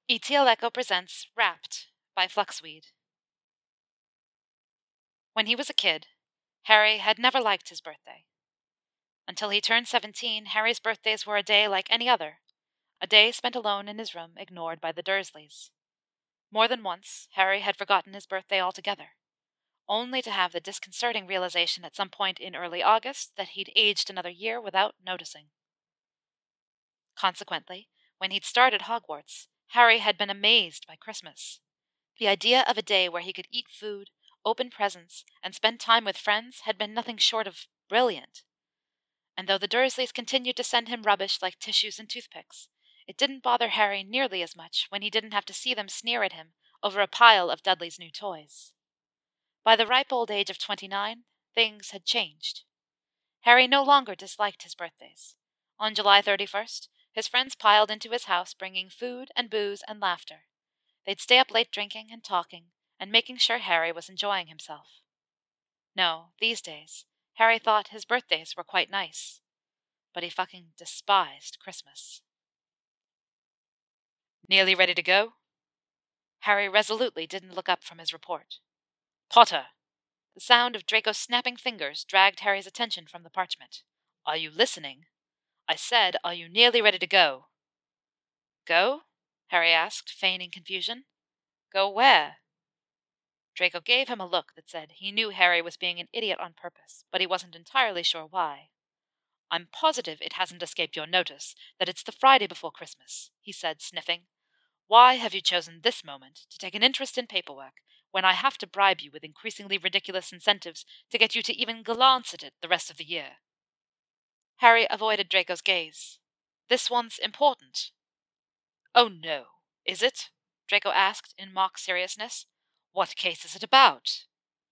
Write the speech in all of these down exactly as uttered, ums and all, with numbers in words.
E T L Echo presents Wrapped by Fluxweed. When he was a kid, Harry had never liked his birthday. Until he turned seventeen, Harry's birthdays were a day like any other, a day spent alone in his room, ignored by the Dursleys. More than once, Harry had forgotten his birthday altogether, only to have the disconcerting realization at some point in early August that he'd aged another year without noticing. Consequently, when he'd started Hogwarts, Harry had been amazed by Christmas. The idea of a day where he could eat food, open presents, and spend time with friends had been nothing short of brilliant. And though the Dursleys continued to send him rubbish like tissues and toothpicks, it didn't bother Harry nearly as much when he didn't have to see them sneer at him over a pile of Dudley's new toys. By the ripe old age of twenty-nine, things had changed. Harry no longer disliked his birthdays. On July thirty-first, his friends piled into his house bringing food and booze and laughter. They'd stay up late drinking and talking, and making sure Harry was enjoying himself. No, these days, Harry thought his birthdays were quite nice. But he fucking despised Christmas. Nearly ready to go? Harry resolutely didn't look up from his report. Potter! The sound of Draco's snapping fingers dragged Harry's attention from the parchment. Are you listening? I said, are you nearly ready to go? Go? Harry asked, feigning confusion. Go where? Draco gave him a look that said he knew Harry was being an idiot on purpose, but he wasn't entirely sure why. I'm positive it hasn't escaped your notice that it's the Friday before Christmas, he said, sniffing. Why have you chosen this moment to take an interest in paperwork when I have to bribe you with increasingly ridiculous incentives to get you to even glance at it the rest of the year? Harry avoided Draco's gaze. This one's important. Oh no, is it? Draco asked in mock seriousness. What case is it about?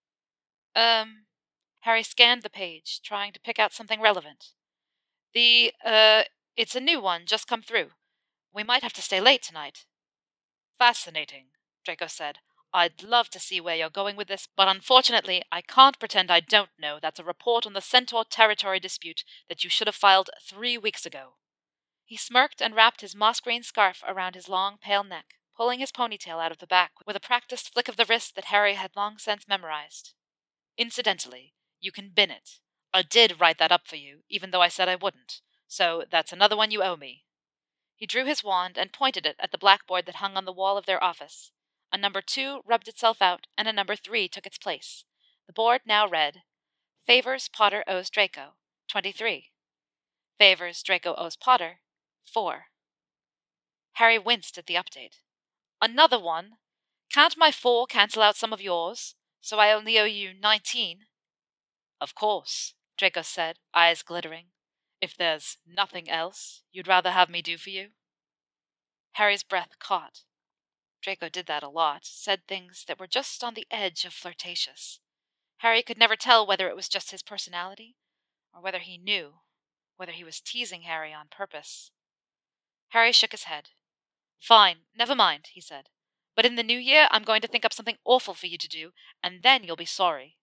Um, Harry scanned the page, trying to pick out something relevant. The, uh, it's a new one, just come through. We might have to stay late tonight. Fascinating, Draco said. I'd love to see where you're going with this, but unfortunately I can't pretend I don't know that's a report on the Centaur territory dispute that you should have filed three weeks ago. He smirked and wrapped his moss-green scarf around his long, pale neck, pulling his ponytail out of the back with a practiced flick of the wrist that Harry had long since memorized. Incidentally, you can bin it. I did write that up for you, even though I said I wouldn't, so that's another one you owe me. He drew his wand and pointed it at the blackboard that hung on the wall of their office. A number two rubbed itself out, and a number three took its place. The board now read, Favors Potter owes Draco, twenty-three. Favors Draco owes Potter, four. Harry winced at the update. Another one? Can't my four cancel out some of yours, so I only owe you nineteen? Of course, Draco said, eyes glittering. If there's nothing else you'd rather have me do for you? Harry's breath caught. Draco did that a lot, said things that were just on the edge of flirtatious. Harry could never tell whether it was just his personality, or whether he knew, whether he was teasing Harry on purpose. Harry shook his head. Fine, never mind, he said. But in the new year I'm going to think up something awful for you to do, and then you'll be sorry.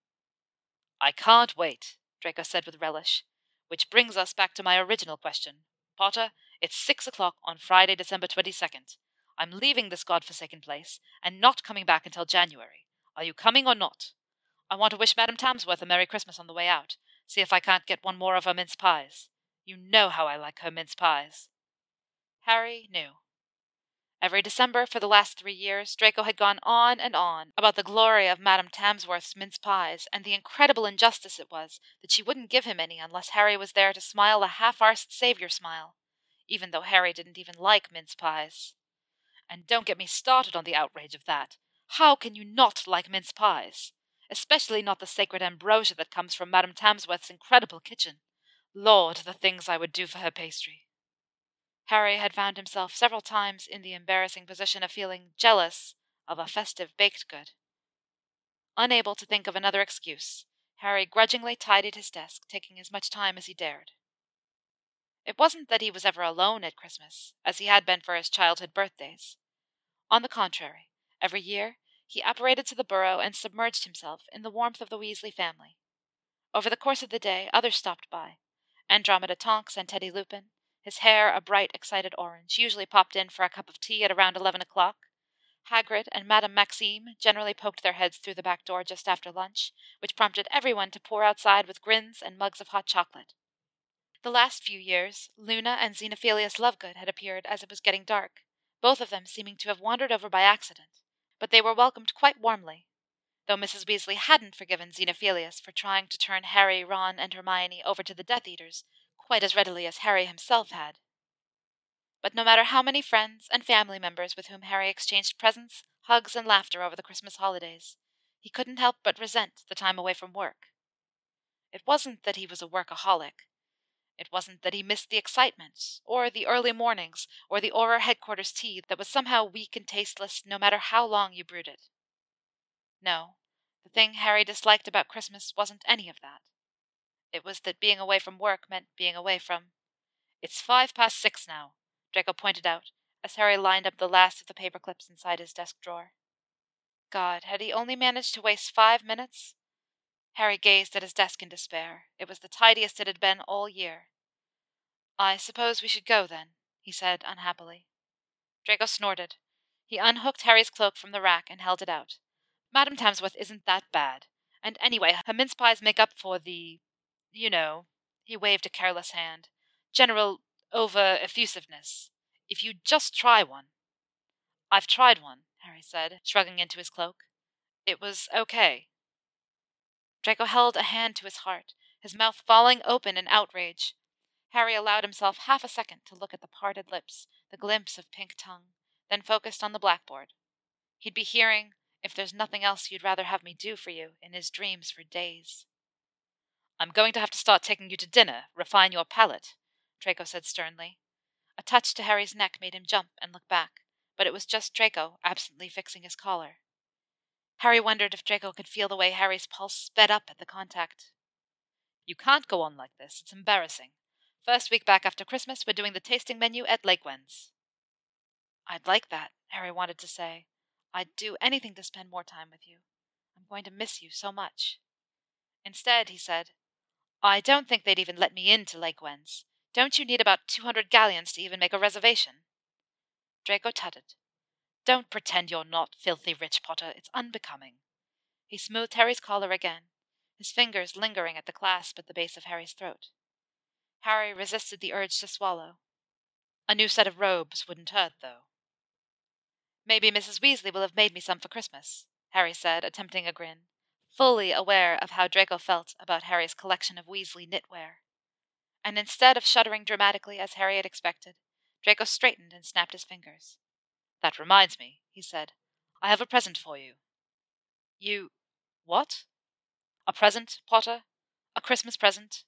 I can't wait, Draco said with relish. Which brings us back to my original question. Potter, it's six o'clock on Friday, December twenty-second. I'm leaving this godforsaken place, and not coming back until January. Are you coming or not? I want to wish Madame Tamsworth a Merry Christmas on the way out. See if I can't get one more of her mince pies. You know how I like her mince pies. Harry knew. Every December for the last three years, Draco had gone on and on about the glory of Madame Tamsworth's mince pies and the incredible injustice it was that she wouldn't give him any unless Harry was there to smile a half-arsed savior smile, even though Harry didn't even like mince pies. And don't get me started on the outrage of that. How can you not like mince pies? Especially not the sacred ambrosia that comes from Madame Tamsworth's incredible kitchen. Lord, the things I would do for her pastry. Harry had found himself several times in the embarrassing position of feeling jealous of a festive baked good. Unable to think of another excuse, Harry grudgingly tidied his desk, taking as much time as he dared. It wasn't that he was ever alone at Christmas, as he had been for his childhood birthdays. On the contrary, every year he apparated to the burrow and submerged himself in the warmth of the Weasley family. Over the course of the day, others stopped by. Andromeda Tonks and Teddy Lupin, his hair a bright, excited orange, usually popped in for a cup of tea at around eleven o'clock. Hagrid and Madame Maxime generally poked their heads through the back door just after lunch, which prompted everyone to pour outside with grins and mugs of hot chocolate. The last few years, Luna and Xenophilius Lovegood had appeared as it was getting dark, both of them seeming to have wandered over by accident, but they were welcomed quite warmly, though Missus Weasley hadn't forgiven Xenophilius for trying to turn Harry, Ron, and Hermione over to the Death Eaters quite as readily as Harry himself had. But no matter how many friends and family members with whom Harry exchanged presents, hugs, and laughter over the Christmas holidays, he couldn't help but resent the time away from work. It wasn't that he was a workaholic. It wasn't that he missed the excitement, or the early mornings, or the Auror headquarters tea that was somehow weak and tasteless no matter how long you brewed it. No, the thing Harry disliked about Christmas wasn't any of that. It was that being away from work meant being away from... "It's five past six now," Draco pointed out, as Harry lined up the last of the paper clips inside his desk drawer. God, had he only managed to waste five minutes? Harry gazed at his desk in despair. It was the tidiest it had been all year. "I suppose we should go, then," he said unhappily. Draco snorted. He unhooked Harry's cloak from the rack and held it out. "Madame Tamsworth isn't that bad. And anyway, her mince pies make up for the... you know," he waved a careless hand, "general over-effusiveness. If you'd just try one." "I've tried one," Harry said, shrugging into his cloak. "It was okay." Draco held a hand to his heart, his mouth falling open in outrage. Harry allowed himself half a second to look at the parted lips, the glimpse of pink tongue, then focused on the blackboard. He'd be hearing, "If there's nothing else you'd rather have me do for you," in his dreams for days. "I'm going to have to start taking you to dinner, refine your palate," Draco said sternly. A touch to Harry's neck made him jump and look back, but it was just Draco absently fixing his collar. Harry wondered if Draco could feel the way Harry's pulse sped up at the contact. "You can't go on like this. It's embarrassing. First week back after Christmas, we're doing the tasting menu at Lakewens." "I'd like that," Harry wanted to say. "I'd do anything to spend more time with you. I'm going to miss you so much." Instead, he said, "I don't think they'd even let me into Lakewens. Don't you need about two hundred galleons to even make a reservation?" Draco tutted. "Don't pretend you're not filthy rich, Potter. It's unbecoming." He smoothed Harry's collar again, his fingers lingering at the clasp at the base of Harry's throat. Harry resisted the urge to swallow. "A new set of robes wouldn't hurt, though." "Maybe Missus Weasley will have made me some for Christmas," Harry said, attempting a grin, fully aware of how Draco felt about Harry's collection of Weasley knitwear. And instead of shuddering dramatically as Harry had expected, Draco straightened and snapped his fingers. "That reminds me," he said. "I have a present for you." "You... what?" "A present, Potter. A Christmas present."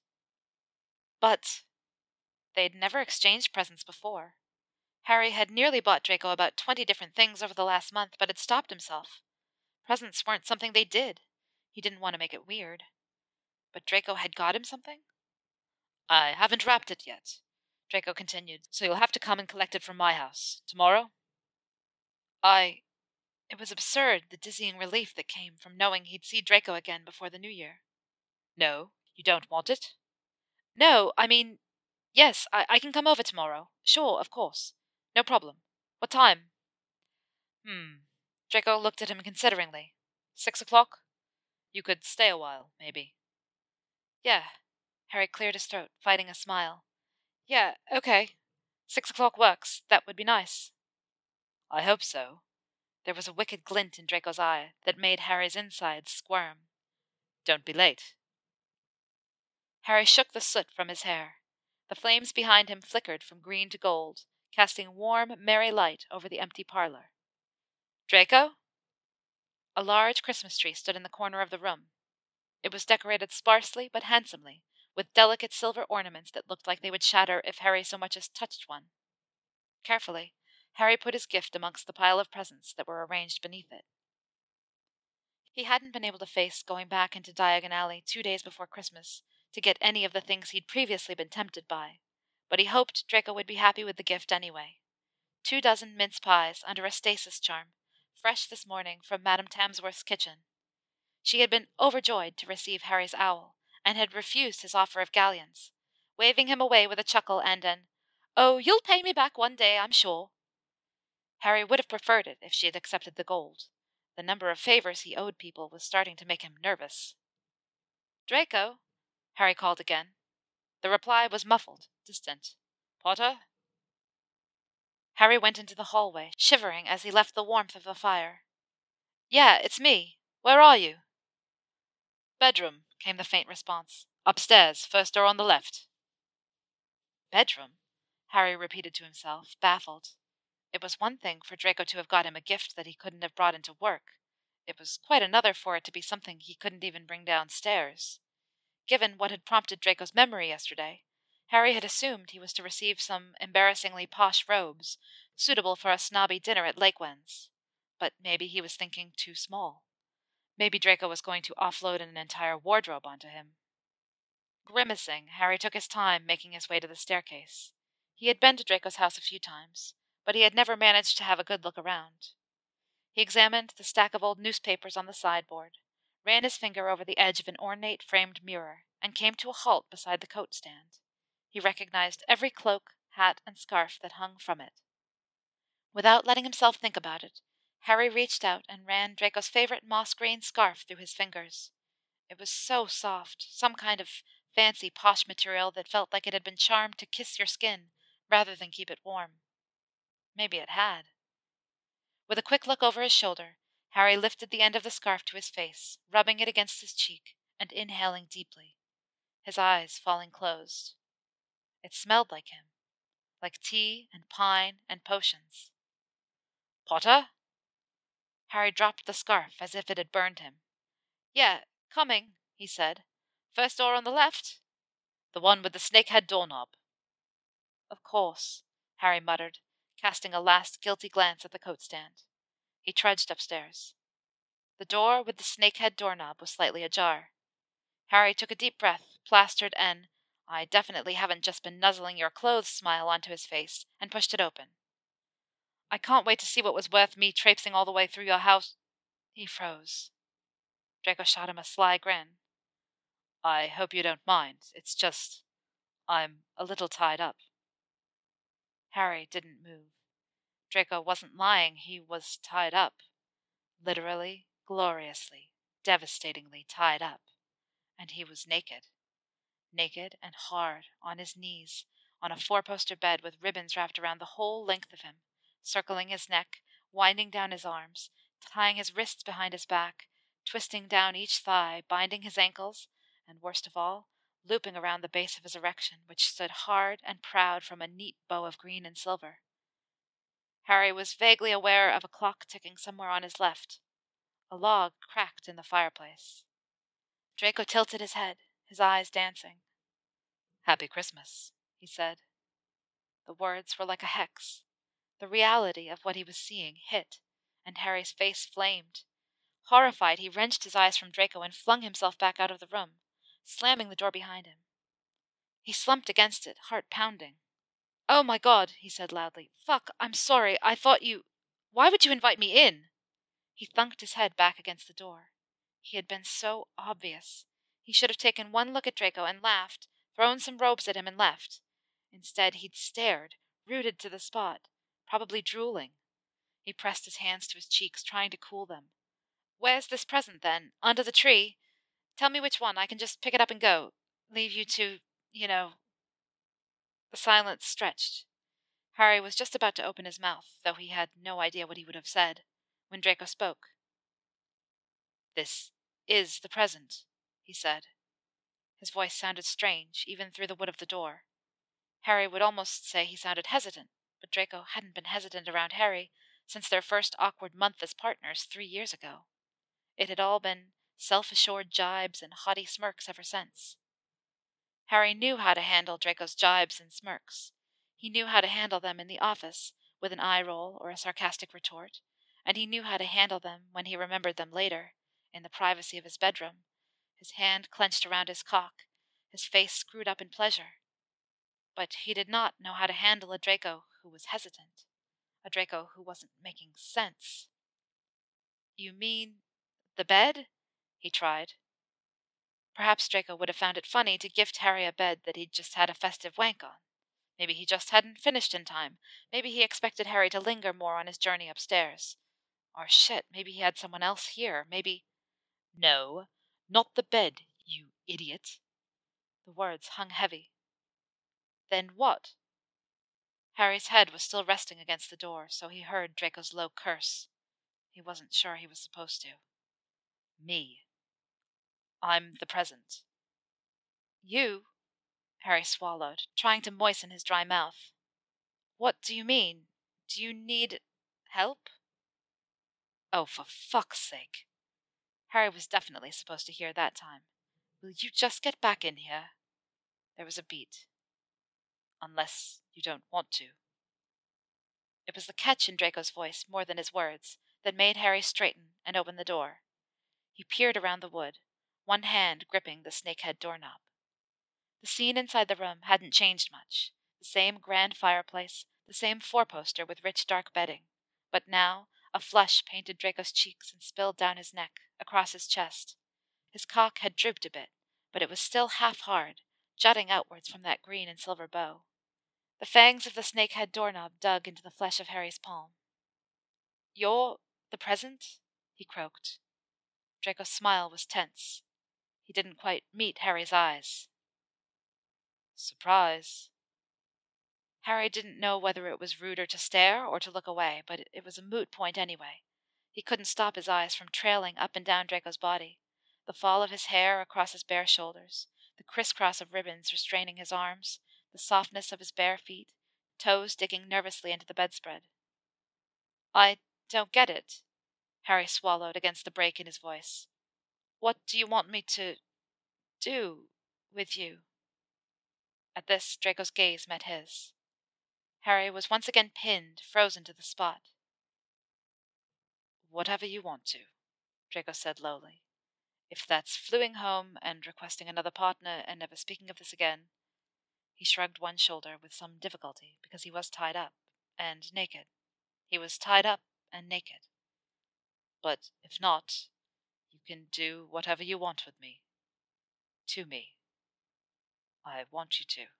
But they'd never exchanged presents before. Harry had nearly bought Draco about twenty different things over the last month, but had stopped himself. Presents weren't something they did. He didn't want to make it weird. But Draco had got him something? "I haven't wrapped it yet," Draco continued, "so you'll have to come and collect it from my house. Tomorrow?" I... It was absurd, the dizzying relief that came from knowing he'd see Draco again before the new year. "No, you don't want it?" "No, I mean... Yes, I, I can come over tomorrow. Sure, of course. No problem. What time?" Hmm. Draco looked at him consideringly. Six o'clock? You could stay a while, maybe." "Yeah." Harry cleared his throat, fighting a smile. "Yeah, okay. Six o'clock works. That would be nice." "I hope so." There was a wicked glint in Draco's eye that made Harry's insides squirm. "Don't be late." Harry shook the soot from his hair. The flames behind him flickered from green to gold, casting warm, merry light over the empty parlor. "Draco?" A large Christmas tree stood in the corner of the room. It was decorated sparsely but handsomely, with delicate silver ornaments that looked like they would shatter if Harry so much as touched one. Carefully, Harry put his gift amongst the pile of presents that were arranged beneath it. He hadn't been able to face going back into Diagon Alley two days before Christmas to get any of the things he'd previously been tempted by, but he hoped Draco would be happy with the gift anyway. Two dozen mince pies under a stasis charm, fresh this morning from Madame Tamsworth's kitchen. She had been overjoyed to receive Harry's owl, and had refused his offer of galleons, waving him away with a chuckle and an Oh, you'll pay me back one day, I'm sure. Harry would have preferred it if she had accepted the gold. The number of favors he owed people was starting to make him nervous. Draco, Harry called again. The reply was muffled, distant. Potter? Harry went into the hallway, shivering as he left the warmth of the fire. Yeah, it's me. Where are you? Bedroom, came the faint response. Upstairs, first door on the left. Bedroom? Harry repeated to himself, baffled. It was one thing for Draco to have got him a gift that he couldn't have brought into work. It was quite another for it to be something he couldn't even bring downstairs. Given what had prompted Draco's memory yesterday, Harry had assumed he was to receive some embarrassingly posh robes, suitable for a snobby dinner at Lakewens. But maybe he was thinking too small. Maybe Draco was going to offload an entire wardrobe onto him. Grimacing, Harry took his time making his way to the staircase. He had been to Draco's house a few times, but he had never managed to have a good look around. He examined the stack of old newspapers on the sideboard, ran his finger over the edge of an ornate framed mirror, and came to a halt beside the coat stand. He recognized every cloak, hat, and scarf that hung from it. Without letting himself think about it, Harry reached out and ran Draco's favorite moss-green scarf through his fingers. It was so soft, some kind of fancy posh material that felt like it had been charmed to kiss your skin rather than keep it warm. Maybe it had. With a quick look over his shoulder, Harry lifted the end of the scarf to his face, rubbing it against his cheek and inhaling deeply, his eyes falling closed. It smelled like him, like tea and pine and potions. Potter? Harry dropped the scarf as if it had burned him. Yeah, coming, he said. First door on the left? The one with the snakehead doorknob. Of course, Harry muttered, casting a last guilty glance at the coat stand. He trudged upstairs. The door with the snakehead doorknob was slightly ajar. Harry took a deep breath, plastered an I definitely haven't just been nuzzling your clothes smile onto his face, and pushed it open. I can't wait to see what was worth me traipsing all the way through your house. He froze. Draco shot him a sly grin. I hope you don't mind. It's just, I'm a little tied up. Harry didn't move. Draco wasn't lying. He was tied up. Literally, gloriously, devastatingly tied up. And he was naked. Naked and hard, on his knees, on a four-poster bed with ribbons wrapped around the whole length of him, circling his neck, winding down his arms, tying his wrists behind his back, twisting down each thigh, binding his ankles, and, worst of all, looping around the base of his erection, which stood hard and proud from a neat bow of green and silver. Harry was vaguely aware of a clock ticking somewhere on his left. A log cracked in the fireplace. Draco tilted his head, his eyes dancing. Happy Christmas, he said. The words were like a hex. The reality of what he was seeing hit, and Harry's face flamed. Horrified, he wrenched his eyes from Draco and flung himself back out of the room, slamming the door behind him. He slumped against it, heart pounding. Oh my God, he said loudly. Fuck, I'm sorry, I thought you... Why would you invite me in? He thunked his head back against the door. He had been so obvious. He should have taken one look at Draco and laughed, thrown some robes at him and left. Instead, he'd stared, rooted to the spot, probably drooling. He pressed his hands to his cheeks, trying to cool them. Where's this present, then? Under the tree? Tell me which one. I can just pick it up and go. Leave you to, you know... The silence stretched. Harry was just about to open his mouth, though he had no idea what he would have said, when Draco spoke. This is the present, he said. His voice sounded strange, even through the wood of the door. Harry would almost say he sounded hesitant, but Draco hadn't been hesitant around Harry since their first awkward month as partners three years ago. It had all been self-assured jibes and haughty smirks ever since. Harry knew how to handle Draco's jibes and smirks. He knew how to handle them in the office, with an eye roll or a sarcastic retort, and he knew how to handle them when he remembered them later, in the privacy of his bedroom, his hand clenched around his cock, his face screwed up in pleasure. But he did not know how to handle a Draco who was hesitant, a Draco who wasn't making sense. You mean the bed? He tried. Perhaps Draco would have found it funny to gift Harry a bed that he'd just had a festive wank on. Maybe he just hadn't finished in time. Maybe he expected Harry to linger more on his journey upstairs. Or shit, maybe he had someone else here. Maybe... No, not the bed, you idiot. The words hung heavy. Then what? Harry's head was still resting against the door, so he heard Draco's low curse. He wasn't sure he was supposed to. Me. I'm the present. You? Harry swallowed, trying to moisten his dry mouth. What do you mean? Do you need help? Oh, for fuck's sake. Harry was definitely supposed to hear that time. Will you just get back in here? There was a beat. Unless you don't want to. It was the catch in Draco's voice, more than his words, that made Harry straighten and open the door. He peered around the wood, one hand gripping the snakehead doorknob. The scene inside the room hadn't changed much. The same grand fireplace, the same four-poster with rich dark bedding. But now a flush painted Draco's cheeks and spilled down his neck, across his chest. His cock had drooped a bit, but it was still half-hard, jutting outwards from that green and silver bow. The fangs of the snakehead doorknob dug into the flesh of Harry's palm. You're the present? He croaked. Draco's smile was tense. He didn't quite meet Harry's eyes. Surprise. Harry didn't know whether it was ruder to stare or to look away, but it was a moot point anyway. He couldn't stop his eyes from trailing up and down Draco's body, the fall of his hair across his bare shoulders, the crisscross of ribbons restraining his arms, the softness of his bare feet, toes digging nervously into the bedspread. I don't get it, Harry swallowed against the break in his voice. What do you want me to do with you? At this, Draco's gaze met his. Harry was once again pinned, frozen to the spot. Whatever you want to, Draco said lowly. If that's fluing home and requesting another partner and never speaking of this again. He shrugged one shoulder with some difficulty, because he was tied up, and naked. He was tied up and naked. But if not, you can do whatever you want with me. To me. I want you to.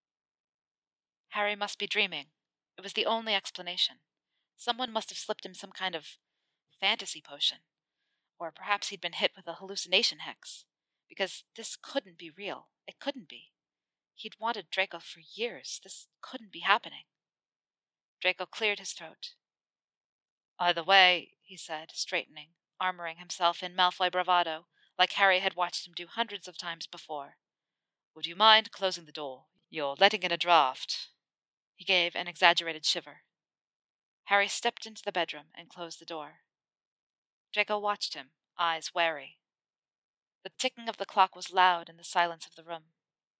Harry must be dreaming. It was the only explanation. Someone must have slipped him some kind of fantasy potion. Or perhaps he'd been hit with a hallucination hex. Because this couldn't be real. It couldn't be. He'd wanted Draco for years. This couldn't be happening. Draco cleared his throat. Either way, he said, straightening, armoring himself in Malfoy bravado, like Harry had watched him do hundreds of times before. Would you mind closing the door? You're letting in a draught. He gave an exaggerated shiver. Harry stepped into the bedroom and closed the door. Draco watched him, eyes wary. The ticking of the clock was loud in the silence of the room.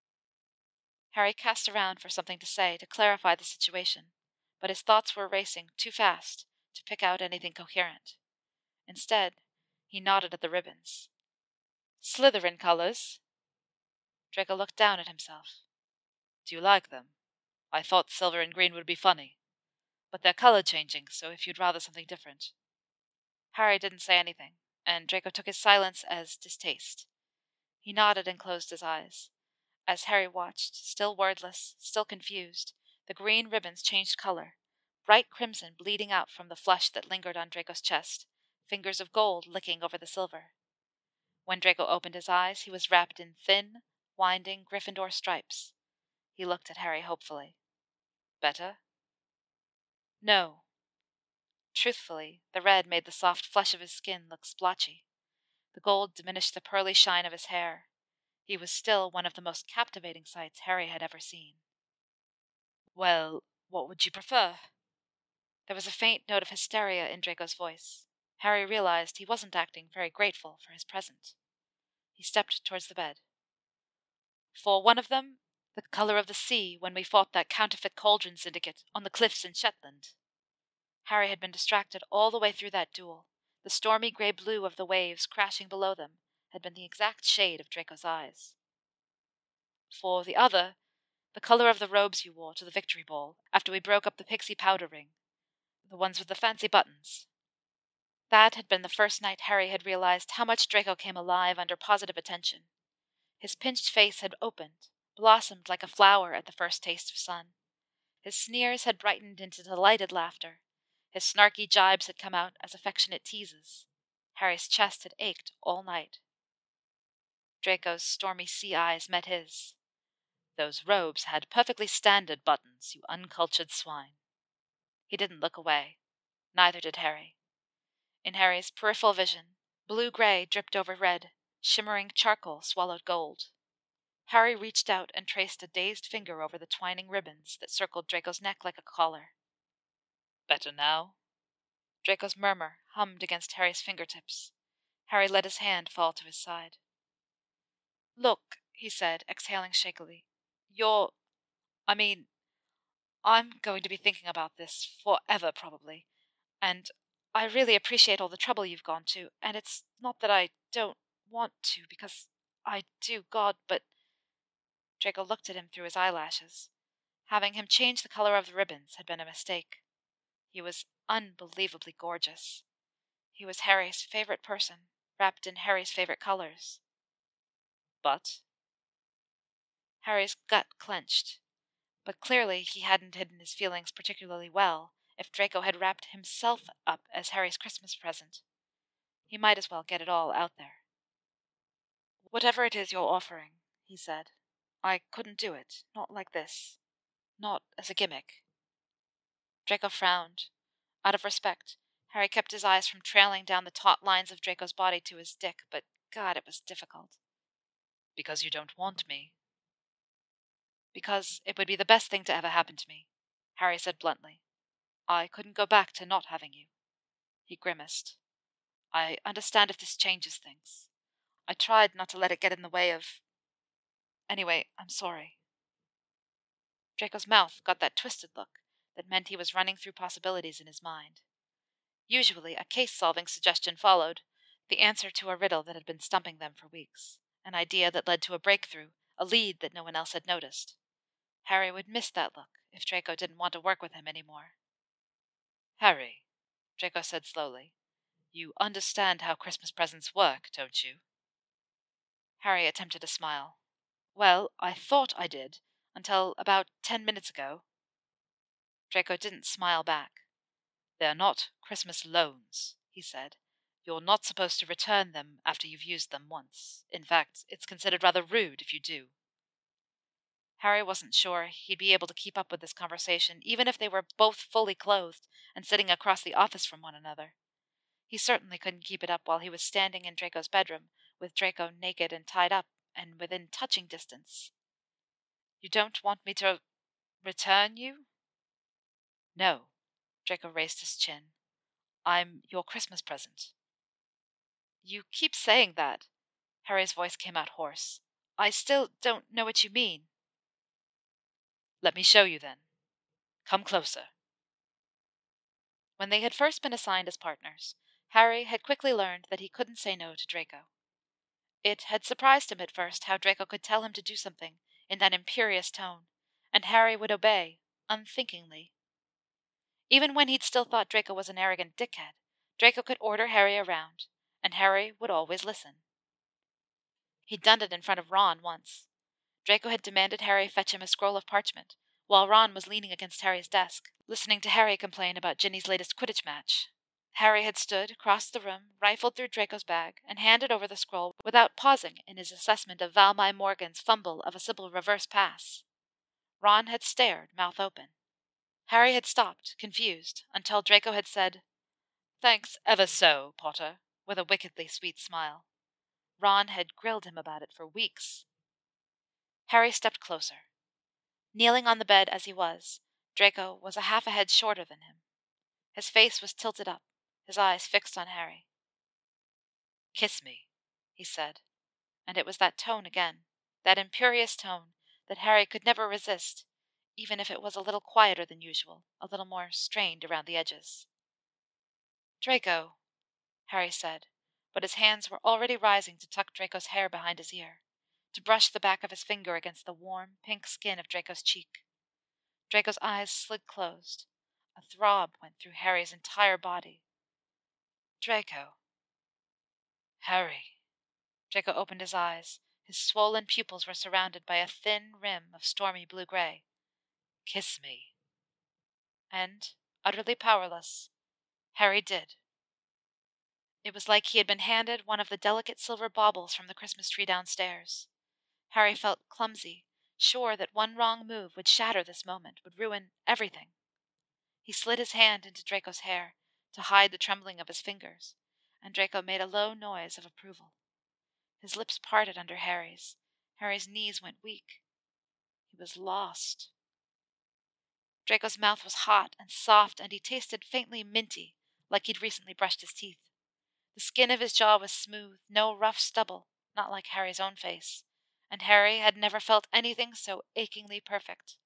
Harry cast around for something to say to clarify the situation, but his thoughts were racing too fast to pick out anything coherent. Instead, he nodded at the ribbons. Slytherin colors. Draco looked down at himself. Do you like them? I thought silver and green would be funny. But they're color-changing, so if you'd rather something different. Harry didn't say anything, and Draco took his silence as distaste. He nodded and closed his eyes. As Harry watched, still wordless, still confused, the green ribbons changed color, bright crimson bleeding out from the flush that lingered on Draco's chest, fingers of gold licking over the silver. When Draco opened his eyes, he was wrapped in thin, winding Gryffindor stripes. He looked at Harry hopefully. Better? No. Truthfully, the red made the soft flesh of his skin look splotchy. The gold diminished the pearly shine of his hair. He was still one of the most captivating sights Harry had ever seen. Well, what would you prefer? There was a faint note of hysteria in Draco's voice. Harry realized he wasn't acting very grateful for his present. He stepped towards the bed. For one of them, the color of the sea when we fought that counterfeit cauldron syndicate on the cliffs in Shetland. Harry had been distracted all the way through that duel. The stormy grey blue of the waves crashing below them had been the exact shade of Draco's eyes. For the other, the color of the robes you wore to the victory ball after we broke up the pixie powder ring, the ones with the fancy buttons. That had been the first night Harry had realized how much Draco came alive under positive attention. His pinched face had opened, blossomed like a flower at the first taste of sun. His sneers had brightened into delighted laughter. His snarky jibes had come out as affectionate teases. Harry's chest had ached all night. Draco's stormy sea eyes met his. Those robes had perfectly standard buttons, you uncultured swine. He didn't look away. Neither did Harry. In Harry's peripheral vision, blue-gray dripped over red, shimmering charcoal swallowed gold. Harry reached out and traced a dazed finger over the twining ribbons that circled Draco's neck like a collar. Better now? Draco's murmur hummed against Harry's fingertips. Harry let his hand fall to his side. Look, he said, exhaling shakily. You're... I mean, I'm going to be thinking about this forever, probably. And I really appreciate all the trouble you've gone to, and it's not that I don't want to, because I do, God, but... Draco looked at him through his eyelashes. Having him change the color of the ribbons had been a mistake. He was unbelievably gorgeous. He was Harry's favorite person, wrapped in Harry's favorite colors. But... Harry's gut clenched. But clearly he hadn't hidden his feelings particularly well if Draco had wrapped himself up as Harry's Christmas present. He might as well get it all out there. Whatever it is you're offering, he said, I couldn't do it, not like this. Not as a gimmick. Draco frowned. Out of respect, Harry kept his eyes from trailing down the taut lines of Draco's body to his dick, but God, it was difficult. Because you don't want me. Because it would be the best thing to ever happen to me, Harry said bluntly. I couldn't go back to not having you. He grimaced. I understand if this changes things. I tried not to let it get in the way of... Anyway, I'm sorry. Draco's mouth got that twisted look that meant he was running through possibilities in his mind. Usually a case-solving suggestion followed, the answer to a riddle that had been stumping them for weeks, an idea that led to a breakthrough, a lead that no one else had noticed. Harry would miss that look if Draco didn't want to work with him anymore. Harry, Draco said slowly, you understand how Christmas presents work, don't you? Harry attempted a smile. Well, I thought I did, until about ten minutes ago. Draco didn't smile back. They're not Christmas loans, he said. You're not supposed to return them after you've used them once. In fact, it's considered rather rude if you do. Harry wasn't sure he'd be able to keep up with this conversation, even if they were both fully clothed and sitting across the office from one another. He certainly couldn't keep it up while he was standing in Draco's bedroom, with Draco naked and tied up, and within touching distance. You don't want me to return you? No. Draco raised his chin. I'm your Christmas present. You keep saying that. Harry's voice came out hoarse. I still don't know what you mean. Let me show you, then. Come closer. When they had first been assigned as partners, Harry had quickly learned that he couldn't say no to Draco. It had surprised him at first how Draco could tell him to do something in that imperious tone, and Harry would obey, unthinkingly. Even when he'd still thought Draco was an arrogant dickhead, Draco could order Harry around, and Harry would always listen. He'd done it in front of Ron once. Draco had demanded Harry fetch him a scroll of parchment, while Ron was leaning against Harry's desk, listening to Harry complain about Ginny's latest Quidditch match. Harry had stood, crossed the room, rifled through Draco's bag, and handed over the scroll without pausing in his assessment of Valmai Morgan's fumble of a simple reverse pass. Ron had stared, mouth open. Harry had stopped, confused, until Draco had said, Thanks ever so, Potter, with a wickedly sweet smile. Ron had grilled him about it for weeks. Harry stepped closer. Kneeling on the bed as he was, Draco was a half a head shorter than him. His face was tilted up, his eyes fixed on Harry. Kiss me, he said, and it was that tone again, that imperious tone that Harry could never resist, even if it was a little quieter than usual, a little more strained around the edges. Draco, Harry said, but his hands were already rising to tuck Draco's hair behind his ear, to brush the back of his finger against the warm, pink skin of Draco's cheek. Draco's eyes slid closed. A throb went through Harry's entire body. Draco. Harry. Draco opened his eyes. His swollen pupils were surrounded by a thin rim of stormy blue-gray. Kiss me. And, utterly powerless, Harry did. It was like he had been handed one of the delicate silver baubles from the Christmas tree downstairs. Harry felt clumsy, sure that one wrong move would shatter this moment, would ruin everything. He slid his hand into Draco's hair to hide the trembling of his fingers, and Draco made a low noise of approval. His lips parted under Harry's. Harry's knees went weak. He was lost. Draco's mouth was hot and soft, and he tasted faintly minty, like he'd recently brushed his teeth. The skin of his jaw was smooth, no rough stubble, not like Harry's own face, and Harry had never felt anything so achingly perfect.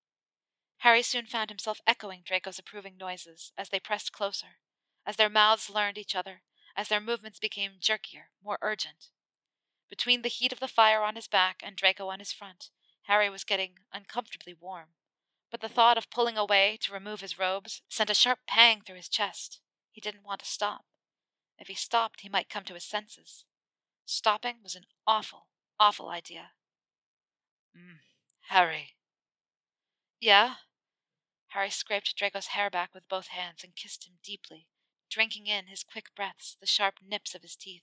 Harry soon found himself echoing Draco's approving noises as they pressed closer, as their mouths learned each other, as their movements became jerkier, more urgent. Between the heat of the fire on his back and Draco on his front, Harry was getting uncomfortably warm, but the thought of pulling away to remove his robes sent a sharp pang through his chest. He didn't want to stop. If he stopped, he might come to his senses. Stopping was an awful, awful idea. Mm, Harry. Yeah? Harry scraped Draco's hair back with both hands and kissed him deeply, drinking in his quick breaths, the sharp nips of his teeth.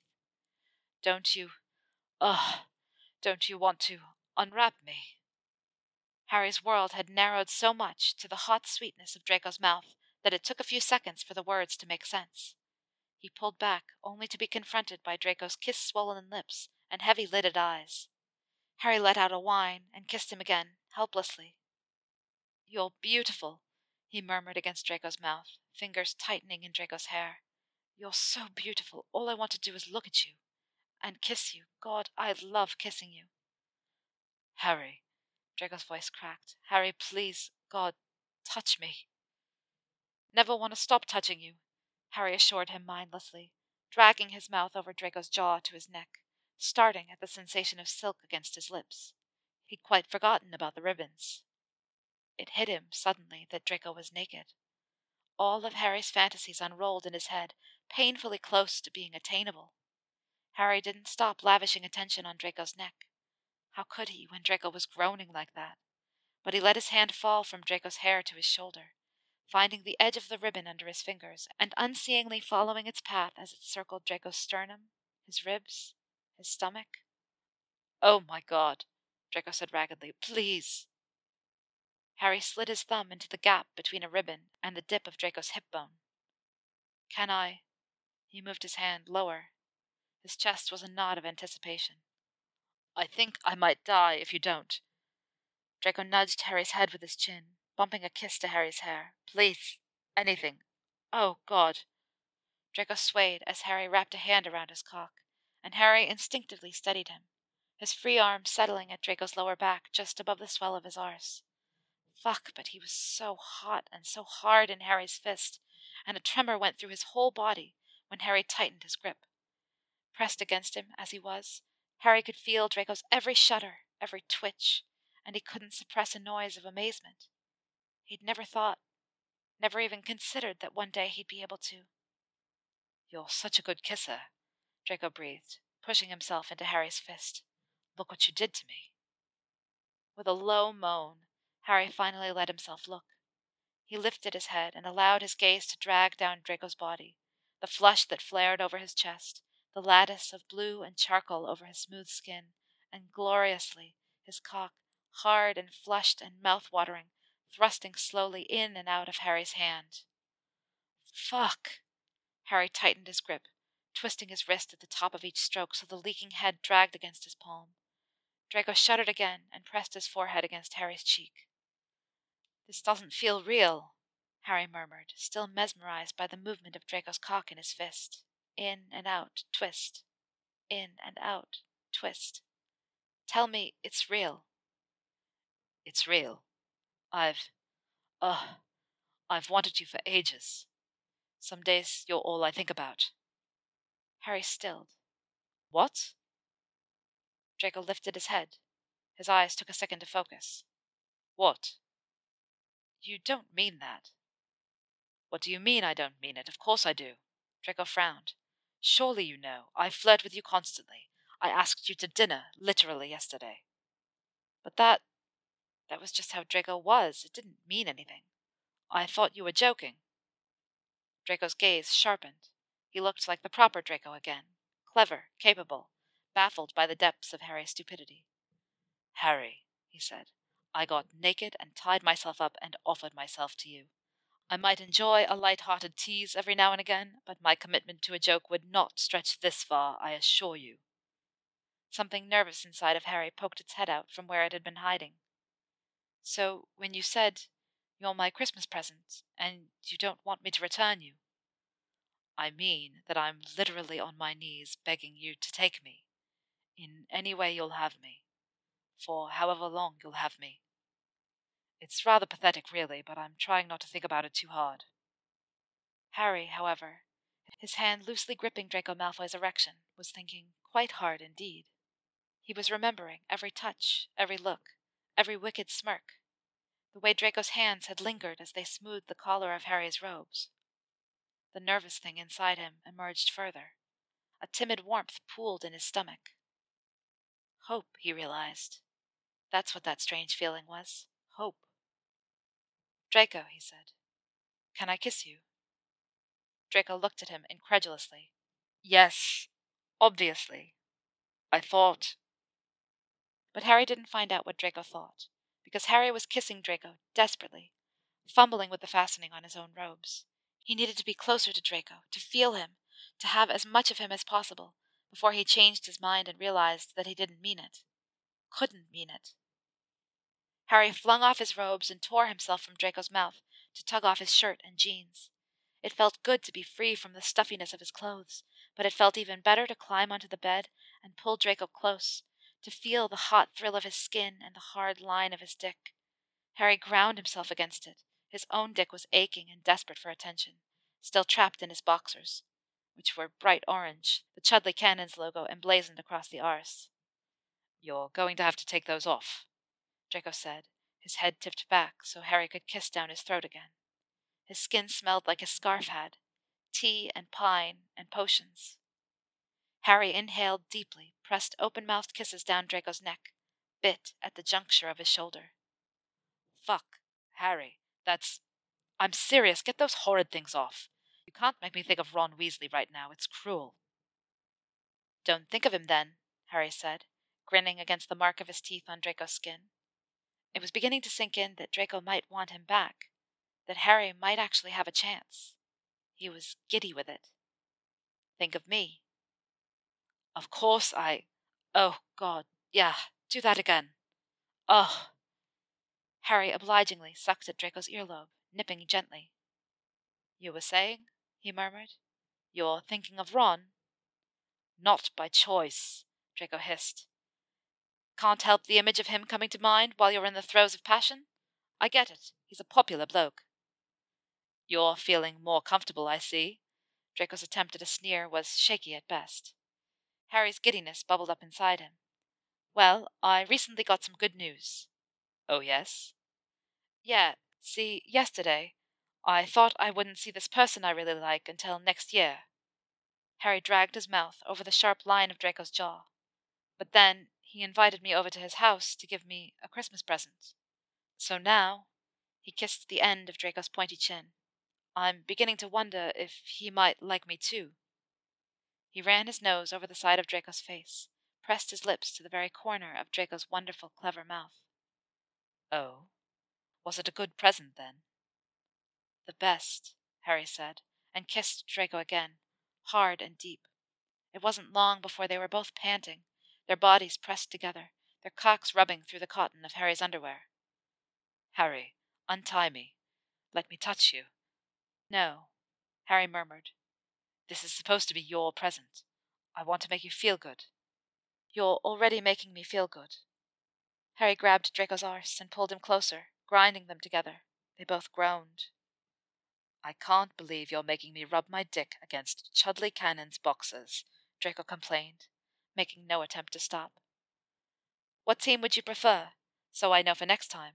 Don't you, ugh, don't you want to unwrap me? Harry's world had narrowed so much to the hot sweetness of Draco's mouth that it took a few seconds for the words to make sense. He pulled back, only to be confronted by Draco's kiss-swollen lips and heavy-lidded eyes. Harry let out a whine and kissed him again, helplessly. You're beautiful, he murmured against Draco's mouth, fingers tightening in Draco's hair. You're so beautiful. All I want to do is look at you and kiss you. God, I love kissing you. Harry, Draco's voice cracked. Harry, please, God, touch me. Never want to stop touching you, Harry assured him mindlessly, dragging his mouth over Draco's jaw to his neck, starting at the sensation of silk against his lips. He'd quite forgotten about the ribbons. It hit him suddenly that Draco was naked. All of Harry's fantasies unrolled in his head, painfully close to being attainable. Harry didn't stop lavishing attention on Draco's neck. How could he when Draco was groaning like that? But he let his hand fall from Draco's hair to his shoulder, finding the edge of the ribbon under his fingers, and unseeingly following its path as it circled Draco's sternum, his ribs, his stomach. Oh, my God, Draco said raggedly. Please. Harry slid his thumb into the gap between a ribbon and the dip of Draco's hip bone. Can I? He moved his hand lower. His chest was a nod of anticipation. I think I might die if you don't. Draco nudged Harry's head with his chin, bumping a kiss to Harry's hair. Please, anything. Oh, God. Draco swayed as Harry wrapped a hand around his cock, and Harry instinctively steadied him, his free arm settling at Draco's lower back just above the swell of his arse. Fuck, but he was so hot and so hard in Harry's fist, and a tremor went through his whole body when Harry tightened his grip. Pressed against him as he was, Harry could feel Draco's every shudder, every twitch, and he couldn't suppress a noise of amazement. He'd never thought, never even considered that one day he'd be able to. You're such a good kisser, Draco breathed, pushing himself into Harry's fist. Look what you did to me. With a low moan, Harry finally let himself look. He lifted his head and allowed his gaze to drag down Draco's body, the flush that flared over his chest, the lattice of blue and charcoal over his smooth skin, and gloriously, his cock, hard and flushed and mouth-watering, thrusting slowly in and out of Harry's hand. Fuck! Harry tightened his grip, twisting his wrist at the top of each stroke so the leaking head dragged against his palm. Draco shuddered again and pressed his forehead against Harry's cheek. This doesn't feel real, Harry murmured, still mesmerized by the movement of Draco's cock in his fist. In and out, twist. In and out, twist. Tell me it's real. It's real. I've... Ugh. I've wanted you for ages. Some days you're all I think about. Harry stilled. What? Draco lifted his head. His eyes took a second to focus. What? You don't mean that. What do you mean I don't mean it? Of course I do. Draco frowned. Surely you know. I flirt with you constantly. I asked you to dinner, literally, yesterday. But that... that was just how Draco was. It didn't mean anything. I thought you were joking. Draco's gaze sharpened. He looked like the proper Draco again, clever, capable, baffled by the depths of Harry's stupidity. Harry, he said, I got naked and tied myself up and offered myself to you. I might enjoy a light-hearted tease every now and again, but my commitment to a joke would not stretch this far, I assure you. Something nervous inside of Harry poked its head out from where it had been hiding. So, when you said, you're my Christmas present, and you don't want me to return you, I mean that I'm literally on my knees begging you to take me, in any way you'll have me, for however long you'll have me. It's rather pathetic, really, but I'm trying not to think about it too hard. Harry, however, his hand loosely gripping Draco Malfoy's erection, was thinking quite hard indeed. He was remembering every touch, every look, every wicked smirk, the way Draco's hands had lingered as they smoothed the collar of Harry's robes. The nervous thing inside him emerged further. A timid warmth pooled in his stomach. Hope, he realized. That's what that strange feeling was. Hope. Draco, he said, can I kiss you? Draco looked at him incredulously. Yes, obviously. I thought... But Harry didn't find out what Draco thought, because Harry was kissing Draco desperately, fumbling with the fastening on his own robes. He needed to be closer to Draco, to feel him, to have as much of him as possible, before he changed his mind and realized that he didn't mean it. Couldn't mean it. Harry flung off his robes and tore himself from Draco's mouth to tug off his shirt and jeans. It felt good to be free from the stuffiness of his clothes, but it felt even better to climb onto the bed and pull Draco close, to feel the hot thrill of his skin and the hard line of his dick. Harry ground himself against it. His own dick was aching and desperate for attention, still trapped in his boxers, which were bright orange, the Chudley Cannons logo emblazoned across the arse. You're going to have to take those off, Draco said, his head tipped back so Harry could kiss down his throat again. His skin smelled like his scarf had, tea and pine and potions. Harry inhaled deeply, pressed open-mouthed kisses down Draco's neck, bit at the juncture of his shoulder. Fuck, Harry, that's... I'm serious, get those horrid things off. You can't make me think of Ron Weasley right now, it's cruel. Don't think of him then, Harry said, grinning against the mark of his teeth on Draco's skin. It was beginning to sink in that Draco might want him back, that Harry might actually have a chance. He was giddy with it. Think of me. Of course I... Oh, God, yeah, do that again. Oh. Harry obligingly sucked at Draco's earlobe, nipping gently. You were saying, he murmured, you're thinking of Ron? Not by choice, Draco hissed. Can't help the image of him coming to mind while you're in the throes of passion? I get it, he's a popular bloke. You're feeling more comfortable, I see. Draco's attempt at a sneer was shaky at best. Harry's giddiness bubbled up inside him. Well, I recently got some good news. Oh, yes? Yeah, see, yesterday, I thought I wouldn't see this person I really like until next year. Harry dragged his mouth over the sharp line of Draco's jaw. But then he invited me over to his house to give me a Christmas present. So now, he kissed the end of Draco's pointy chin. I'm beginning to wonder if he might like me too. He ran his nose over the side of Draco's face, pressed his lips to the very corner of Draco's wonderful, clever mouth. Oh, was it a good present, then? The best, Harry said, and kissed Draco again, hard and deep. It wasn't long before they were both panting, their bodies pressed together, their cocks rubbing through the cotton of Harry's underwear. Harry, untie me. Let me touch you. No, Harry murmured. This is supposed to be your present. I want to make you feel good. You're already making me feel good. Harry grabbed Draco's arse and pulled him closer, grinding them together. They both groaned. I can't believe you're making me rub my dick against Chudley Cannon's boxes, Draco complained, making no attempt to stop. What team would you prefer, so I know for next time?